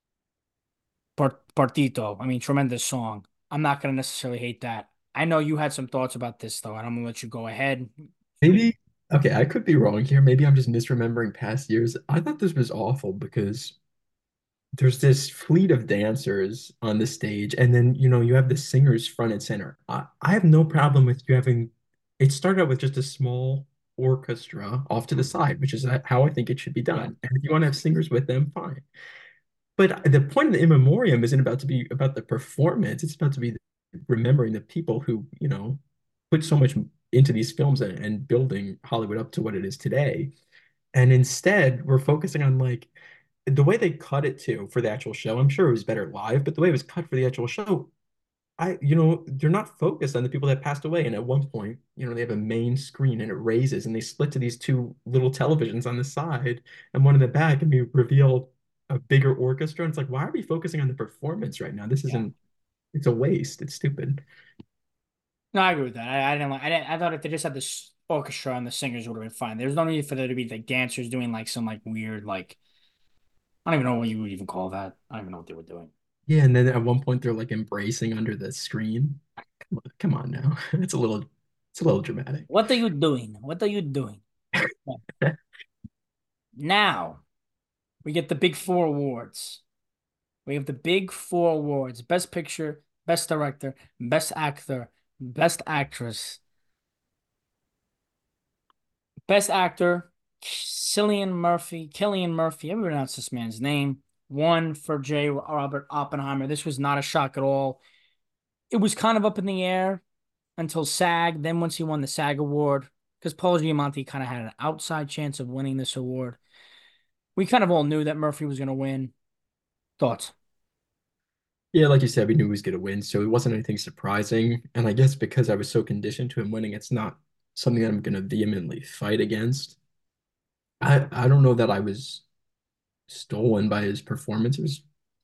Partito, I mean tremendous song. I'm not gonna necessarily hate that. I know you had some thoughts about this though, and I'm gonna let you go ahead. Maybe, okay, I could be wrong here. Maybe I'm just misremembering past years. I thought this was awful because there's this fleet of dancers on the stage, and then you have the singers front and center. I have no problem with you having it started out with just a small orchestra off to the side, which is how I think it should be Yeah, done. And if you want to have singers with them, fine. But the point of the in memoriam isn't about to be about the performance. It's about to be remembering the people who, put so much into these films and building Hollywood up to what it is today. And instead, we're focusing on like the way they cut it too for the actual show. I'm sure it was better live, but the way it was cut for the actual show, they're not focused on the people that passed away. And at one point, they have a main screen and it raises and they split to these two little televisions on the side and one in the back, and we reveal a bigger orchestra. And it's like, why are we focusing on the performance right now? This yeah. isn't, it's a waste. It's stupid. No, I agree with that. I didn't like. I didn't. I thought if they just had this orchestra and the singers would have been fine. There's no need for there to be like dancers doing like some like weird like I don't even know what you would even call that. I don't even know what they were doing. Yeah. And then at one point they're like embracing under the screen. Come on now. It's a little dramatic. What are you doing? What are you doing? Now we get the big four awards. We have the big four awards: Best Picture, Best Director, Best Actor, Best Actress. Best Actor, Cillian Murphy. How do you pronounce this man's name? Won for J. Robert Oppenheimer. This was not a shock at all. It was kind of up in the air until SAG. Then once he won the SAG award, because Paul Giamatti kind of had an outside chance of winning this award. We kind of all knew that Murphy was going to win. Thoughts? Yeah, like you said, we knew he was going to win, so it wasn't anything surprising. And I guess because I was so conditioned to him winning, it's not something that I'm going to vehemently fight against. I don't know that I was stolen by his performance. It was,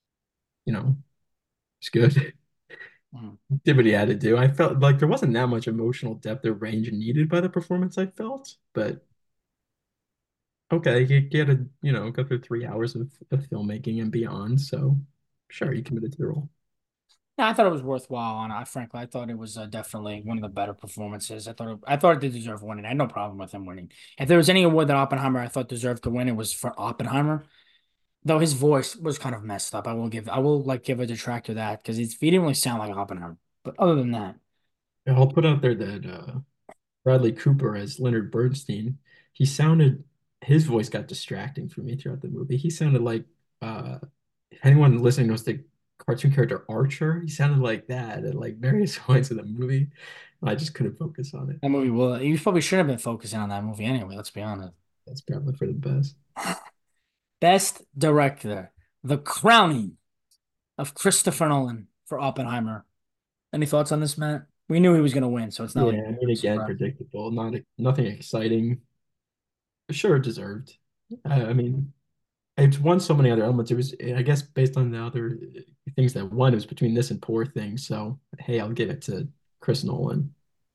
it's good. Mhm. Did what he had to do. I felt like there wasn't that much emotional depth or range needed by the performance I felt, but okay, he had to, go through 3 hours of filmmaking and beyond. So sure, he committed to the role. Yeah, I thought it was worthwhile, and frankly, I thought it was definitely one of the better performances. I thought it did deserve winning. I had no problem with him winning. If there was any award that Oppenheimer I thought deserved to win, it was for Oppenheimer. Though his voice was kind of messed up. I will like give a detractor that because he didn't really sound like Oppenheimer. But other than that, Yeah, I'll put out there that Bradley Cooper as Leonard Bernstein, he sounded his voice got distracting for me throughout the movie. He sounded like uh anyone listening knows the cartoon character Archer. He sounded like that at like various points in the movie. I just couldn't focus on it. that movie will you probably should have been focusing on that movie anyway, let's be honest. That's probably for the best. Best director, the crowning of Christopher Nolan for Oppenheimer. Any thoughts on this, Matt? We knew he was gonna win, so it's not like Yeah, I mean again, surprise. predictable, nothing exciting. Sure, deserved. I mean, it's won so many other elements. It was, I guess, based on the other things that won, it was between this and Poor Things. So, hey, I'll give it to Chris Nolan.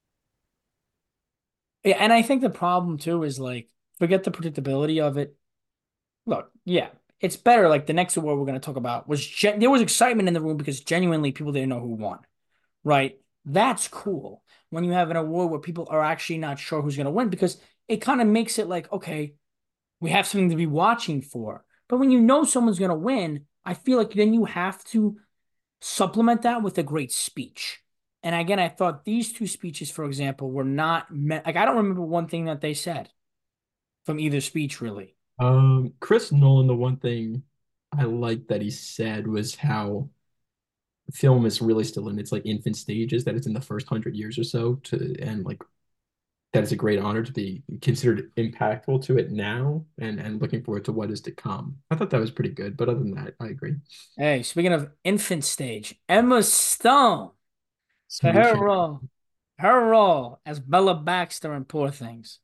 Yeah, and I think the problem too is like forget the predictability of it. Look, yeah, it's better. Like the next award we're going to talk about there was excitement in the room because genuinely people didn't know who won, right? That's cool when you have an award where people are actually not sure who's going to win because it kind of makes it like, okay, we have something to be watching for. But when you know someone's going to win, I feel like then you have to supplement that with a great speech. And again, I thought these two speeches, for example, were not meant, like, I don't remember one thing that they said from either speech, really. Chris Nolan, the one thing I liked that he said was how film is really still in its like infant stages, that it's in the first 100 years or so to, and like that is a great honor to be considered impactful to it now, and looking forward to what is to come. I thought that was pretty good, but other than that, I agree. Hey, speaking of infant stage, Emma Stone for Smooching. her role as Bella Baxter in Poor Things.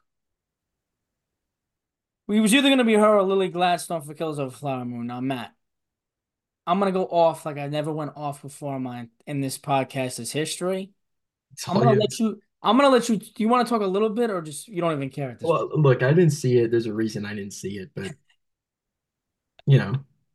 We was either gonna be her or Lily Gladstone for Killers of a Flower Moon. Now, Matt, I'm gonna go off like I never went off before in this podcast's history. It's all you. I'm gonna let you. Do you want to talk a little bit, or just you don't even care at this point? Well, look, I didn't see it. There's a reason I didn't see it, but you know,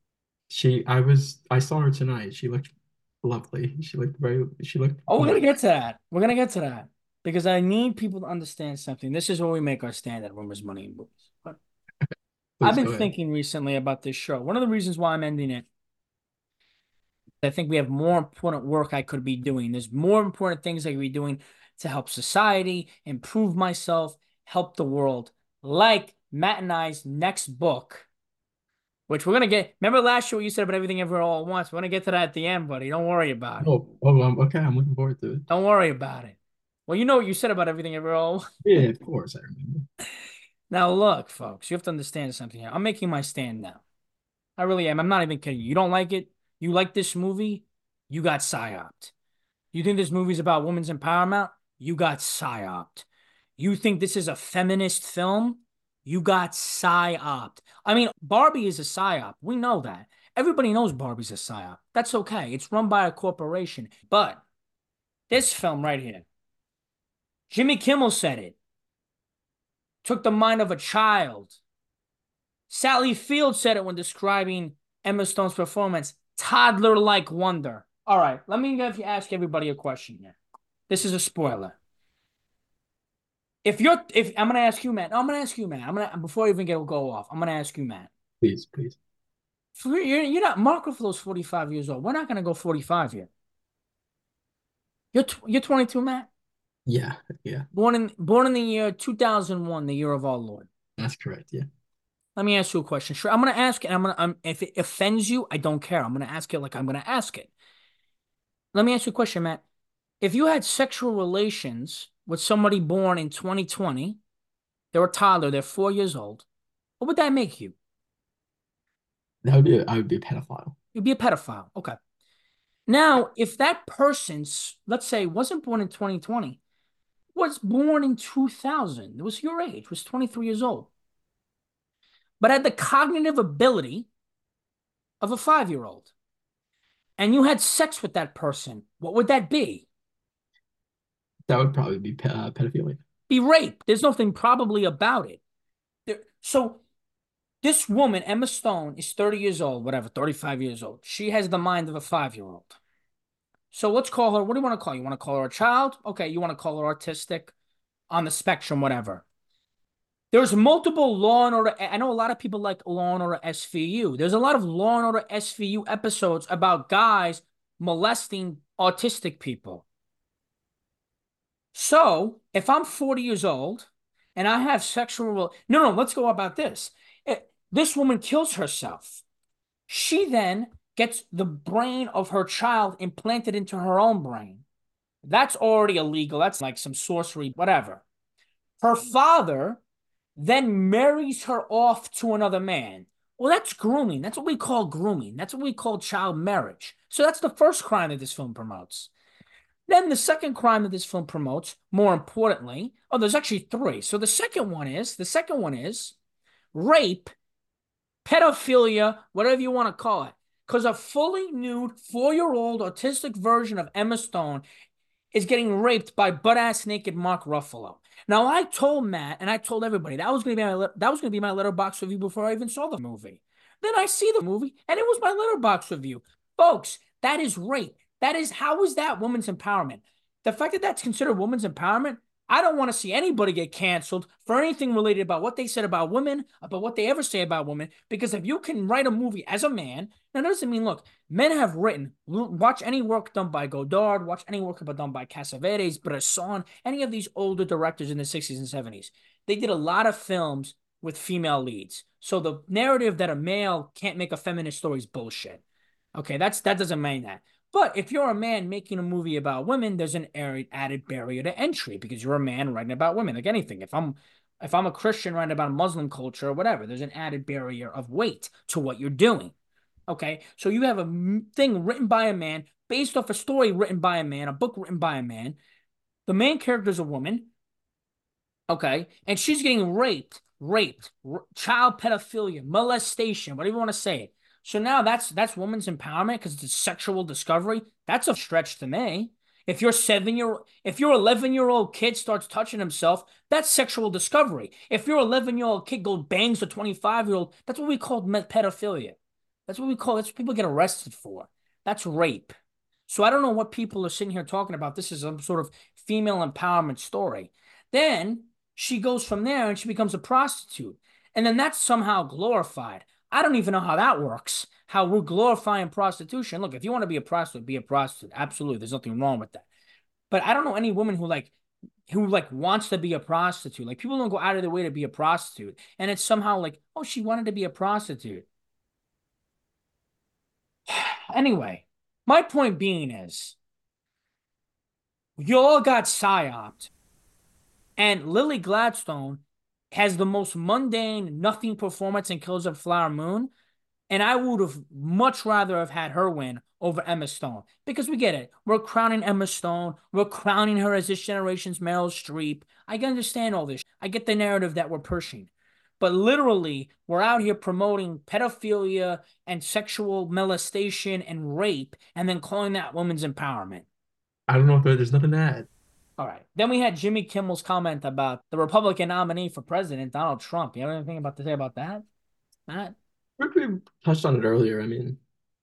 I saw her tonight. She looked lovely. She looked Oh, we're gonna nice. get to that. We're gonna get to that because I need people to understand something. This is where we make our stand at Rumors, Money, and Movies. But I've Please been go ahead. thinking recently about this show. One of the reasons why I'm ending it, I think we have more important work I could be doing. There's more important things I could be doing to help society, improve myself, help the world. Like Matt and I's next book, which we're gonna get. Remember last year what you said about everything everywhere all at once? We're gonna get to that at the end, buddy. Don't worry about it. Okay. I'm looking forward to it. Don't worry about it. Well, you know what you said about everything everywhere all. Yeah, of course I remember. Now, look, folks, you have to understand something here. I'm making my stand now. I really am. I'm not even kidding you. You don't like it? You like this movie? You got psyoped. You think this movie's about women's empowerment? You got psyoped. You think this is a feminist film? You got psyoped. I mean, Barbie is a psyop. We know that. Everybody knows Barbie's a psyop. That's okay. It's run by a corporation. But this film right here, Jimmy Kimmel said it, took the mind of a child. Sally Field said it when describing Emma Stone's performance, toddler-like wonder. All right, let me ask everybody a question here. This is a spoiler. If I'm gonna ask you, Matt. No, I'm gonna ask you, Matt. I'm gonna before I even go off. I'm gonna ask you, Matt. Please, please. You're not Mark Ruffalo's 45 years old. We're not gonna go 45 here. You're 22, Matt. Yeah, yeah, Born in the year 2001, the year of our Lord. that's correct. Yeah. Let me ask you a question. Sure, I'm gonna ask it. If it offends you, I don't care. I'm gonna ask it like I'm gonna ask it. Let me ask you a question, Matt. If you had sexual relations with somebody born in 2020, they're a toddler, they're 4 years old, what would that make you? I would be a pedophile. You'd be a pedophile. Okay. Now, if that person's, let's say, wasn't born in 2020, was born in 2000, it was your age, was 23 years old, but had the cognitive ability of a 5 year old, and you had sex with that person, what would that be? That would probably be pedophilia. Be rape. There's nothing probably about it. So this woman, Emma Stone, is 30 years old, whatever, 35 years old. She has the mind of a 5 year old. So let's call her, what do you want to call her? You want to call her a child? Okay, you want to call her artistic, on the spectrum, whatever. There's multiple Law and Order. I know a lot of people like Law and Order SVU. There's a lot of Law and Order SVU episodes about guys molesting autistic people. So if I'm 40 years old and I have no, let's go about this. This woman kills herself. She then gets the brain of her child implanted into her own brain. That's already illegal. That's like some sorcery, whatever. Her father then marries her off to another man. Well, that's grooming. That's what we call grooming. That's what we call child marriage. So that's the first crime that this film promotes. Then the second crime that this film promotes, more importantly, there's actually three. So the second one is rape, pedophilia, whatever you want to call it. Because a fully nude 4 year old autistic version of Emma Stone is getting raped by butt-ass naked Mark Ruffalo. Now, I told Matt and I told everybody that was going to be my letterbox review before I even saw the movie. Then I see the movie and it was my letterbox review. Folks, that is rape. How is that women's empowerment? The fact that that's considered women's empowerment, I don't want to see anybody get canceled for anything related about what they said about women, about what they ever say about women. Because if you can write a movie as a man, now that doesn't mean, look, men have written. Watch any work done by Godard, watch any work done by Cassavetes, Bresson, any of these older directors in the 60s and 70s. They did a lot of films with female leads. So the narrative that a male can't make a feminist story is bullshit. Okay, that doesn't mean that. But if you're a man making a movie about women, there's an added barrier to entry because you're a man writing about women. Like anything, if I'm a Christian writing about Muslim culture or whatever, there's an added barrier of weight to what you're doing. Okay, so you have a thing written by a man based off a story written by a man, a book written by a man. The main character is a woman. Okay, and she's getting raped, child pedophilia, molestation, whatever you want to say it. So now that's women's empowerment because it's a sexual discovery. That's a stretch to me. If your 11-year-old kid starts touching himself, that's sexual discovery. If your 11-year-old kid goes bangs a 25-year-old, that's what we call pedophilia. That's what people get arrested for. That's rape. So I don't know what people are sitting here talking about. This is some sort of female empowerment story. Then she goes from there and she becomes a prostitute. And then that's somehow glorified. I don't even know how that works, how we're glorifying prostitution. Look, if you want to be a prostitute, be a prostitute. Absolutely. There's nothing wrong with that. But I don't know any woman who wants to be a prostitute. Like people don't go out of their way to be a prostitute. And it's somehow like, oh, she wanted to be a prostitute. Anyway, my point being is you all got psyoped. And Lily Gladstone has the most mundane, nothing performance in Killers of the Flower Moon. And I would have much rather have had her win over Emma Stone. Because we get it. We're crowning Emma Stone. We're crowning her as this generation's Meryl Streep. I can understand all this. I get the narrative that we're pushing. But literally, we're out here promoting pedophilia and sexual molestation and rape and then calling that women's empowerment. I don't know if there's nothing to add. All right. Then we had Jimmy Kimmel's comment about the Republican nominee for president, Donald Trump. You have anything about to say about that, Matt? We touched on it earlier. I mean,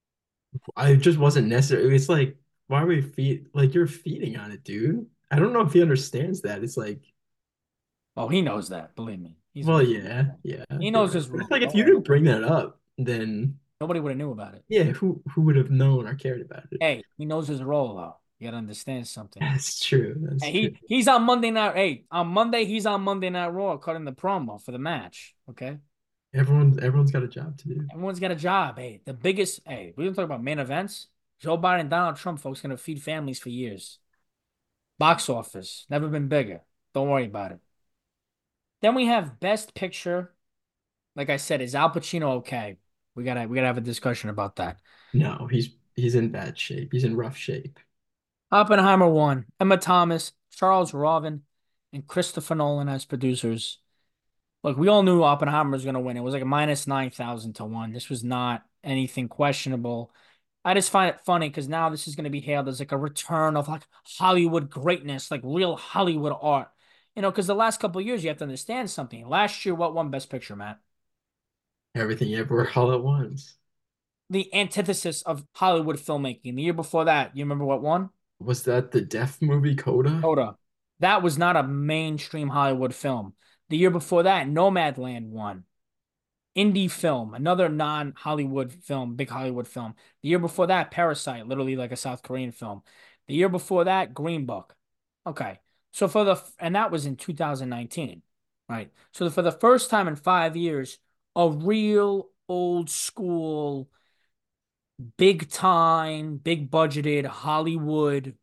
I just wasn't necessary. It's like, why are we feed like you're feeding on it, dude? I don't know if he understands that. It's like, Oh, he knows that. Believe me, well, yeah, yeah, he you're knows right. his But it's role. like if Don't you worry. didn't bring that up, then Nobody would have knew about it. yeah, who would have known or cared about it? Hey, he knows his role though. You gotta understand something. That's true. That's Hey, true. he's on Monday night. Hey, on Monday he's on Monday Night Raw cutting the promo for the match. Okay, Everyone's got a job to do. everyone's got a job. Hey, the biggest. Hey, we're gonna talk about main events. Joe Biden, and Donald Trump, folks, gonna feed families for years. Box office never been bigger. Don't worry about it. Then we have Best Picture. Like I said, is Al Pacino okay? We gotta have a discussion about that. No, he's in bad shape. He's in rough shape. Oppenheimer won. Emma Thomas, Charles Robin, and Christopher Nolan as producers. Look, we all knew Oppenheimer was gonna win. It was like a minus 9,000 to 1. This was not anything questionable. I just find it funny because now this is gonna be hailed as like a return of like Hollywood greatness, like real Hollywood art. Because the last couple of years you have to understand something. Last year, what won Best Picture, Matt? Everything everywhere all at once. The antithesis of Hollywood filmmaking. The year before that, you remember what won? Was that the deaf movie Coda? Coda. That was not a mainstream Hollywood film. The year before that, Nomadland won. Indie film, another non-Hollywood film, big Hollywood film. The year before that, Parasite, literally like a South Korean film. The year before that, Green Book. Okay. So and that was in 2019, right? So for the first time in 5 years, a real old school, big time, big budgeted Hollywood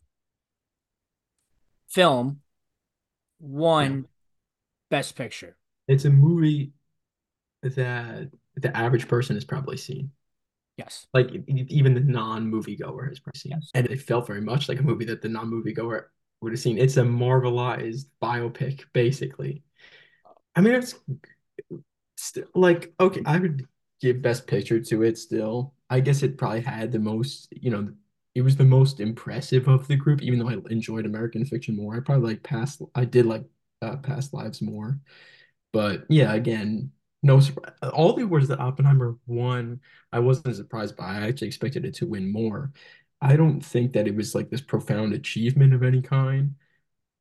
film Yeah. won Best Picture. It's a movie that the average person has probably seen. Yes. Like even the non-moviegoer has probably seen. Yes. And it felt very much like a movie that the non-moviegoer would have seen. It's a Marvelized biopic, basically. I mean, it's still like okay, I would give Best Picture to it still. I guess it probably had the most, it was the most impressive of the group, even though I enjoyed American Fiction more. I did like Past Lives more. But yeah, again, no surprise. All the awards that Oppenheimer won, I wasn't surprised by. I actually expected it to win more. I don't think that it was like this profound achievement of any kind.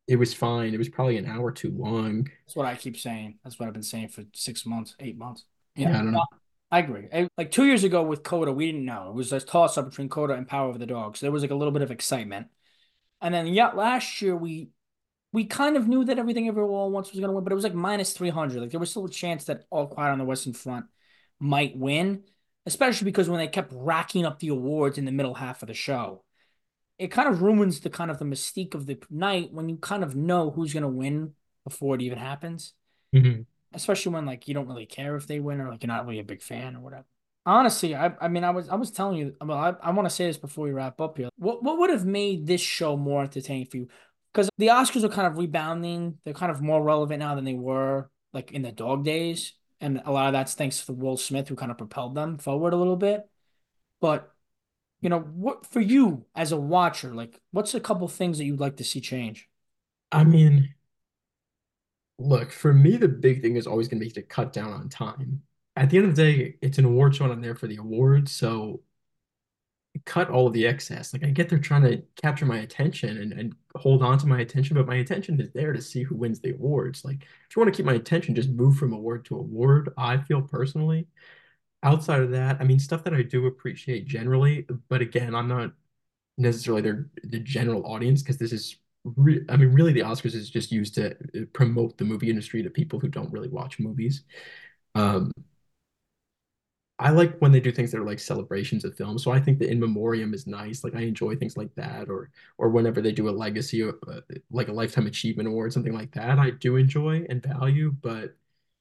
it was fine. It was probably an hour too long. That's what I keep saying. That's what I've been saying for 6 months, 8 months. Yeah, Yeah, I don't know. I agree. Like 2 years ago with Coda, we didn't know. It was a toss up between Coda and Power of the Dog. So there was like a little bit of excitement. And then yeah, last year we kind of knew that Everything Everywhere All at Once was going to win, but it was like minus 300. Like there was still a chance that All Quiet on the Western Front might win, especially because when they kept racking up the awards in the middle half of the show, it kind of ruins the kind of the mystique of the night when you kind of know who's going to win before it even happens. Mhm. Especially when like you don't really care if they win or like you're not really a big fan or whatever. Honestly, I mean I was telling you, well, I want to say this before we wrap up here. What would have made this show more entertaining for you? Because the Oscars are kind of rebounding. They're kind of more relevant now than they were like in the dog days. And a lot of that's thanks to Will Smith, who kind of propelled them forward a little bit. But what for you as a watcher, like what's a couple things that you'd like to see change? I mean, look, for me, the big thing is always going to be to cut down on time. At the end of the day, it's an award show and I'm there for the awards. So cut all of the excess. Like I get they're trying to capture my attention and hold on to my attention, but my attention is there to see who wins the awards. Like if you want to keep my attention, just move from award to award. I feel personally. Outside of that, I mean, stuff that I do appreciate generally, but again, I'm not necessarily the general audience because this is I mean, really, the Oscars is just used to promote the movie industry to people who don't really watch movies. Um, I like when they do things that are like celebrations of film. So I think the In Memoriam is nice. Like I enjoy things like that, or whenever they do a legacy, like a lifetime achievement award, something like that. I do enjoy and value, but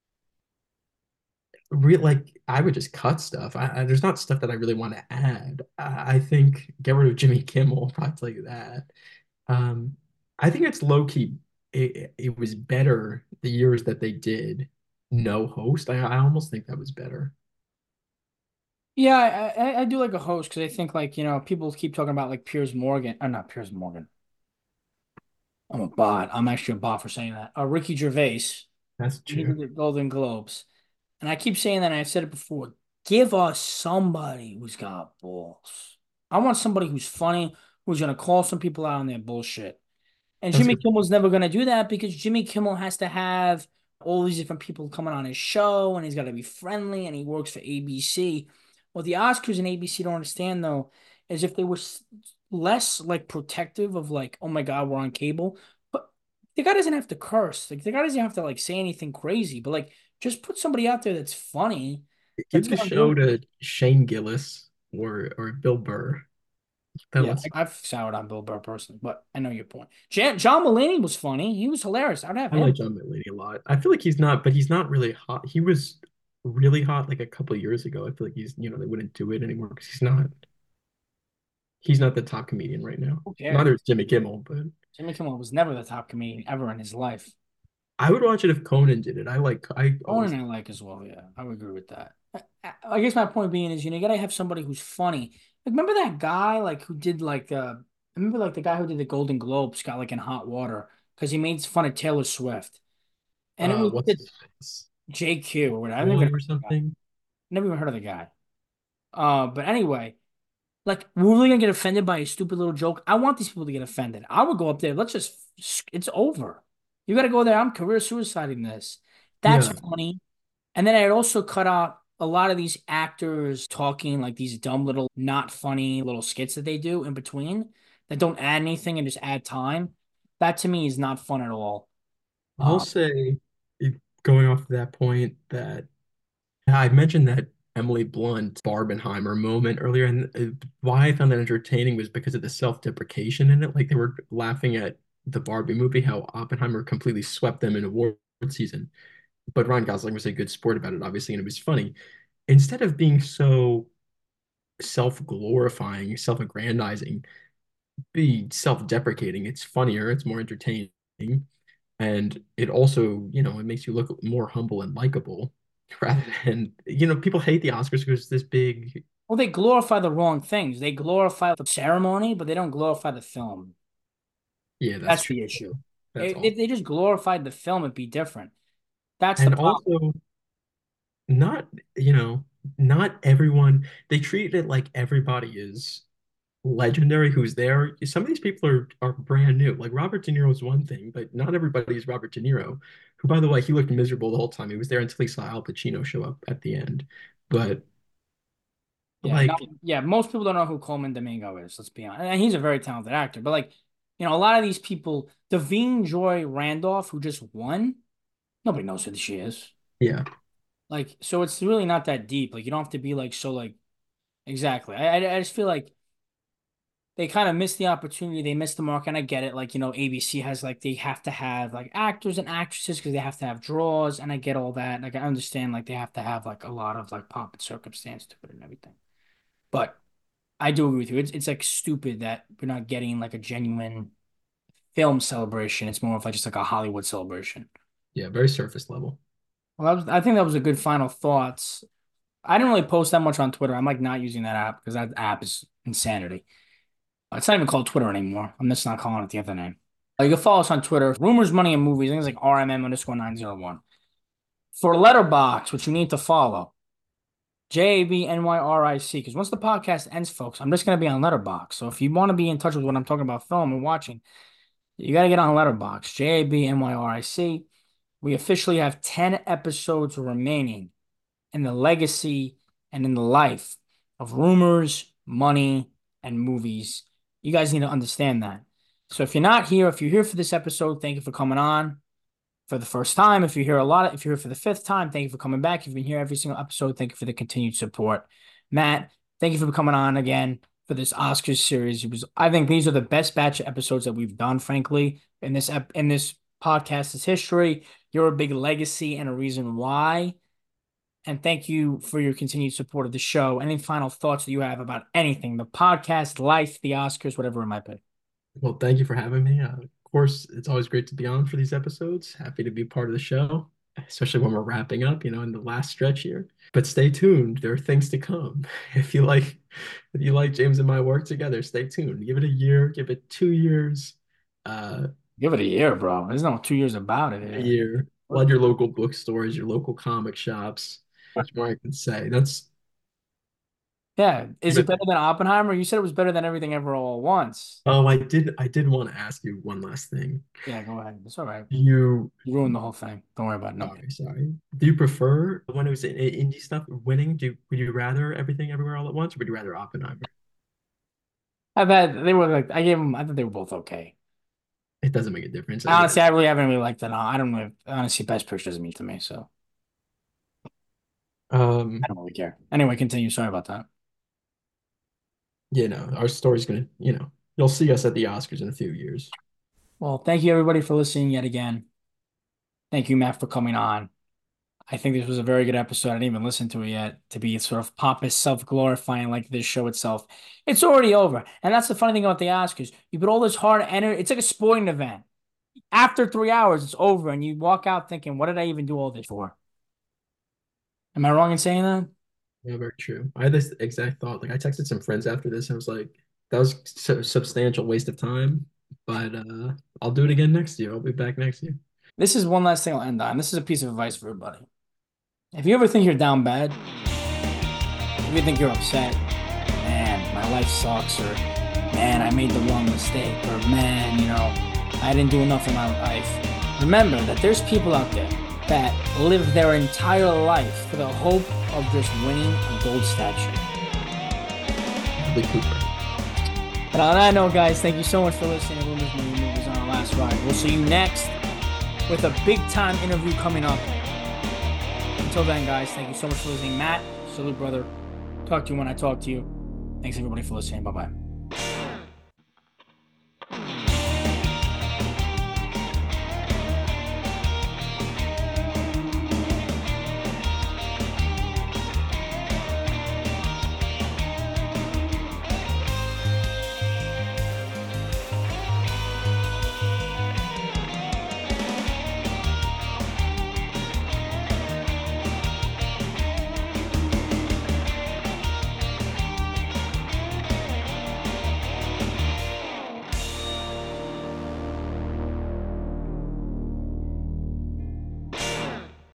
like I would just cut stuff. There's not stuff that I really want to add. I think get rid of Jimmy Kimmel. I'll tell you that. Um, I think it's low key. It was better the years that they did no host. I almost think that was better. Yeah, I do like a host because I think like people keep talking about like Piers Morgan or not Piers Morgan. I'm a bot. I'm actually a bot for saying that. Ricky Gervais. That's He true. did the Golden Globes, and I keep saying that. And I've said it before. Give us somebody who's got balls. I want somebody who's funny, who's gonna call some people out on their bullshit. And That's a Jimmy good. Kimmel's never going to do that because Jimmy Kimmel has to have all these different people coming on his show and he's got to be friendly and he works for ABC. What the Oscars and ABC don't understand though is if they were less like protective of like, oh my God, we're on cable, but the guy doesn't have to curse. Like the guy doesn't have to like say anything crazy, but like just put somebody out there that's funny, that's Give the going to do show it. to Shane Gillis or Bill Burr. That Yeah, lets I've soured on Bill Burr personally, but I know your point. John Mulaney was funny. He was hilarious. I'd have I like him. John Mulaney a lot. I feel like he's not, but he's not really hot. He was really hot like a couple of years ago. I feel like they wouldn't do it anymore because he's not the top comedian right now. Who cares? Neither is Jimmy Kimmel, but Jimmy Kimmel was never the top comedian ever in his life. I would watch it if Conan did it. I always Conan I like as well. Yeah, I would agree with that. I guess my point being is, you gotta have somebody who's funny. Like, remember that guy like who did like I remember like the guy who did the Golden Globes got like in hot water because he made fun of Taylor Swift, and it was what's the his face? JQ or whatever. Boy or something. Never even heard of the guy. But anyway. Like, we're really gonna get offended by a stupid little joke. I want these people to get offended. I would go up there. It's over. You got to go there. I'm career suiciding this. That's Yeah. funny. And then I'd also cut out a lot of these actors talking like these dumb little, not funny little skits that they do in between that don't add anything and just add time. That to me is not fun at all. I'll Uh, say, going off of that point, that I mentioned that Emily Blunt Barbenheimer moment earlier, and why I found that entertaining was because of the self-deprecation in it. Like they were laughing at the Barbie movie, how Oppenheimer completely swept them in award season. But Ryan Gosling was a good sport about it, obviously, and it was funny. Instead of being so self-glorifying, self-aggrandizing, be self-deprecating. It's funnier, it's more entertaining, and it also, it makes you look more humble and likable rather than, people hate the Oscars because it's this big. well, they glorify the wrong things. They glorify the ceremony, but they don't glorify the film. Yeah, that's That's true. the issue. That's If all. they just glorified the film, it'd be different. That's the And problem. also not, not everyone, they treat it like everybody is legendary who's there. Some of these people are brand new. Like Robert De Niro is one thing, but not everybody is Robert De Niro, who, by the way, he looked miserable the whole time. He was there until he saw Al Pacino show up at the end. But Yeah, no, like, yeah. Most people don't know who Coleman Domingo is. Let's be honest, and he's a very talented actor. But like, a lot of these people, Davine Joy Randolph, who just won, nobody knows who she is. yeah, Like, so it's really not that deep. Like, you don't have to be like so like exactly. I just feel like they kind of missed the opportunity. They missed the mark, and I get it. Like, ABC has like they have to have like actors and actresses because they have to have draws, and I get all that. Like, I understand like they have to have like a lot of like pomp and circumstance to it and everything. But I do agree with you. It's like stupid that we're not getting like a genuine film celebration. It's more of like just like a Hollywood celebration. yeah, very surface level. Well, I think that was a good final thoughts. I didn't really post that much on Twitter. I'm like not using that app because that app is insanity. It's not even called Twitter anymore. I'm just not calling it the other name. You can follow us on Twitter. Rumors, Money, and Movies. I think it's like RMM_901. For Letterbox, which you need to follow, JABNYRIC. Because once the podcast ends, folks, I'm just going to be on Letterbox. So if you want to be in touch with what I'm talking about film and watching, you got to get on Letterbox. JABNYRIC. We officially have 10 episodes remaining in the legacy and in the life of Rumors, Money, and Movies. You guys need to understand that. So if you're not here, if you're here for this episode, thank you for coming on for the first time. If you're here if you're here for the fifth time, thank you for coming back. If you've been here every single episode, thank you for the continued support. Matt, thank you for coming on again for this Oscars series. I think these are the best batch of episodes that we've done, frankly, in this podcast's history. You're a big legacy and a reason why. And thank you for your continued support of the show. Any final thoughts that you have about anything, the podcast, life, the Oscars, whatever it might be? Well, thank you for having me. Of course, it's always great to be on for these episodes. Happy to be part of the show, especially when we're wrapping up, in the last stretch here. But stay tuned. There are things to come. If you like James and my work together, stay tuned. Give it a year, give it 2 years, Give it a year, bro. There's no 2 years about it a here. year. Flood your local bookstores, your local comic shops. Much more I can say. Yeah. Is Give it it. better than Oppenheimer? You said it was better than Everything Ever All at Once. Oh, I did want to ask you one last thing. Yeah, go ahead. It's all right. You You ruined the whole thing. Don't worry about it. No. Sorry. Do you prefer when it was indie stuff winning? Would you rather Everything Everywhere All at Once, or would you rather Oppenheimer? I've had, they were like, I thought they were both okay. It doesn't make a difference. Honestly, I really haven't really liked it. I don't really, honestly, Best Picture doesn't mean to me, so I Um, don't really care. Anyway, continue. Sorry about that. our story's gonna, you'll see us at the Oscars in a few years. Well, thank you everybody for listening yet again. Thank you, Matt, for coming on. I think this was a very good episode. I didn't even listen to it yet to be sort of pompous, self-glorifying like this show itself. It's already over. And that's the funny thing about the Oscars. You put all this hard energy. It's like a sporting event. After 3 hours, it's over, and you walk out thinking, what did I even do all this for? Am I wrong in saying that? Yeah, very true. I had this exact thought. Like I texted some friends after this, and I was like, that was a substantial waste of time. But I'll do it again next year. I'll be back next year. This is one last thing I'll end on. This is a piece of advice for everybody. If you ever think you're down bad, if you think you're upset, man, my life sucks, or man, I made the wrong mistake, or man, I didn't do enough in my life. Remember that there's people out there that live their entire life for the hope of just winning a gold statue. Bradley Cooper. But on that note, guys, thank you so much for listening to Rumors, Money, and Movies on our last ride. We'll see you next with a big-time interview coming up. Until then, guys, thank you so much for listening. Matt, salute, brother. Talk to you when I talk to you. Thanks, everybody, for listening. Bye-bye.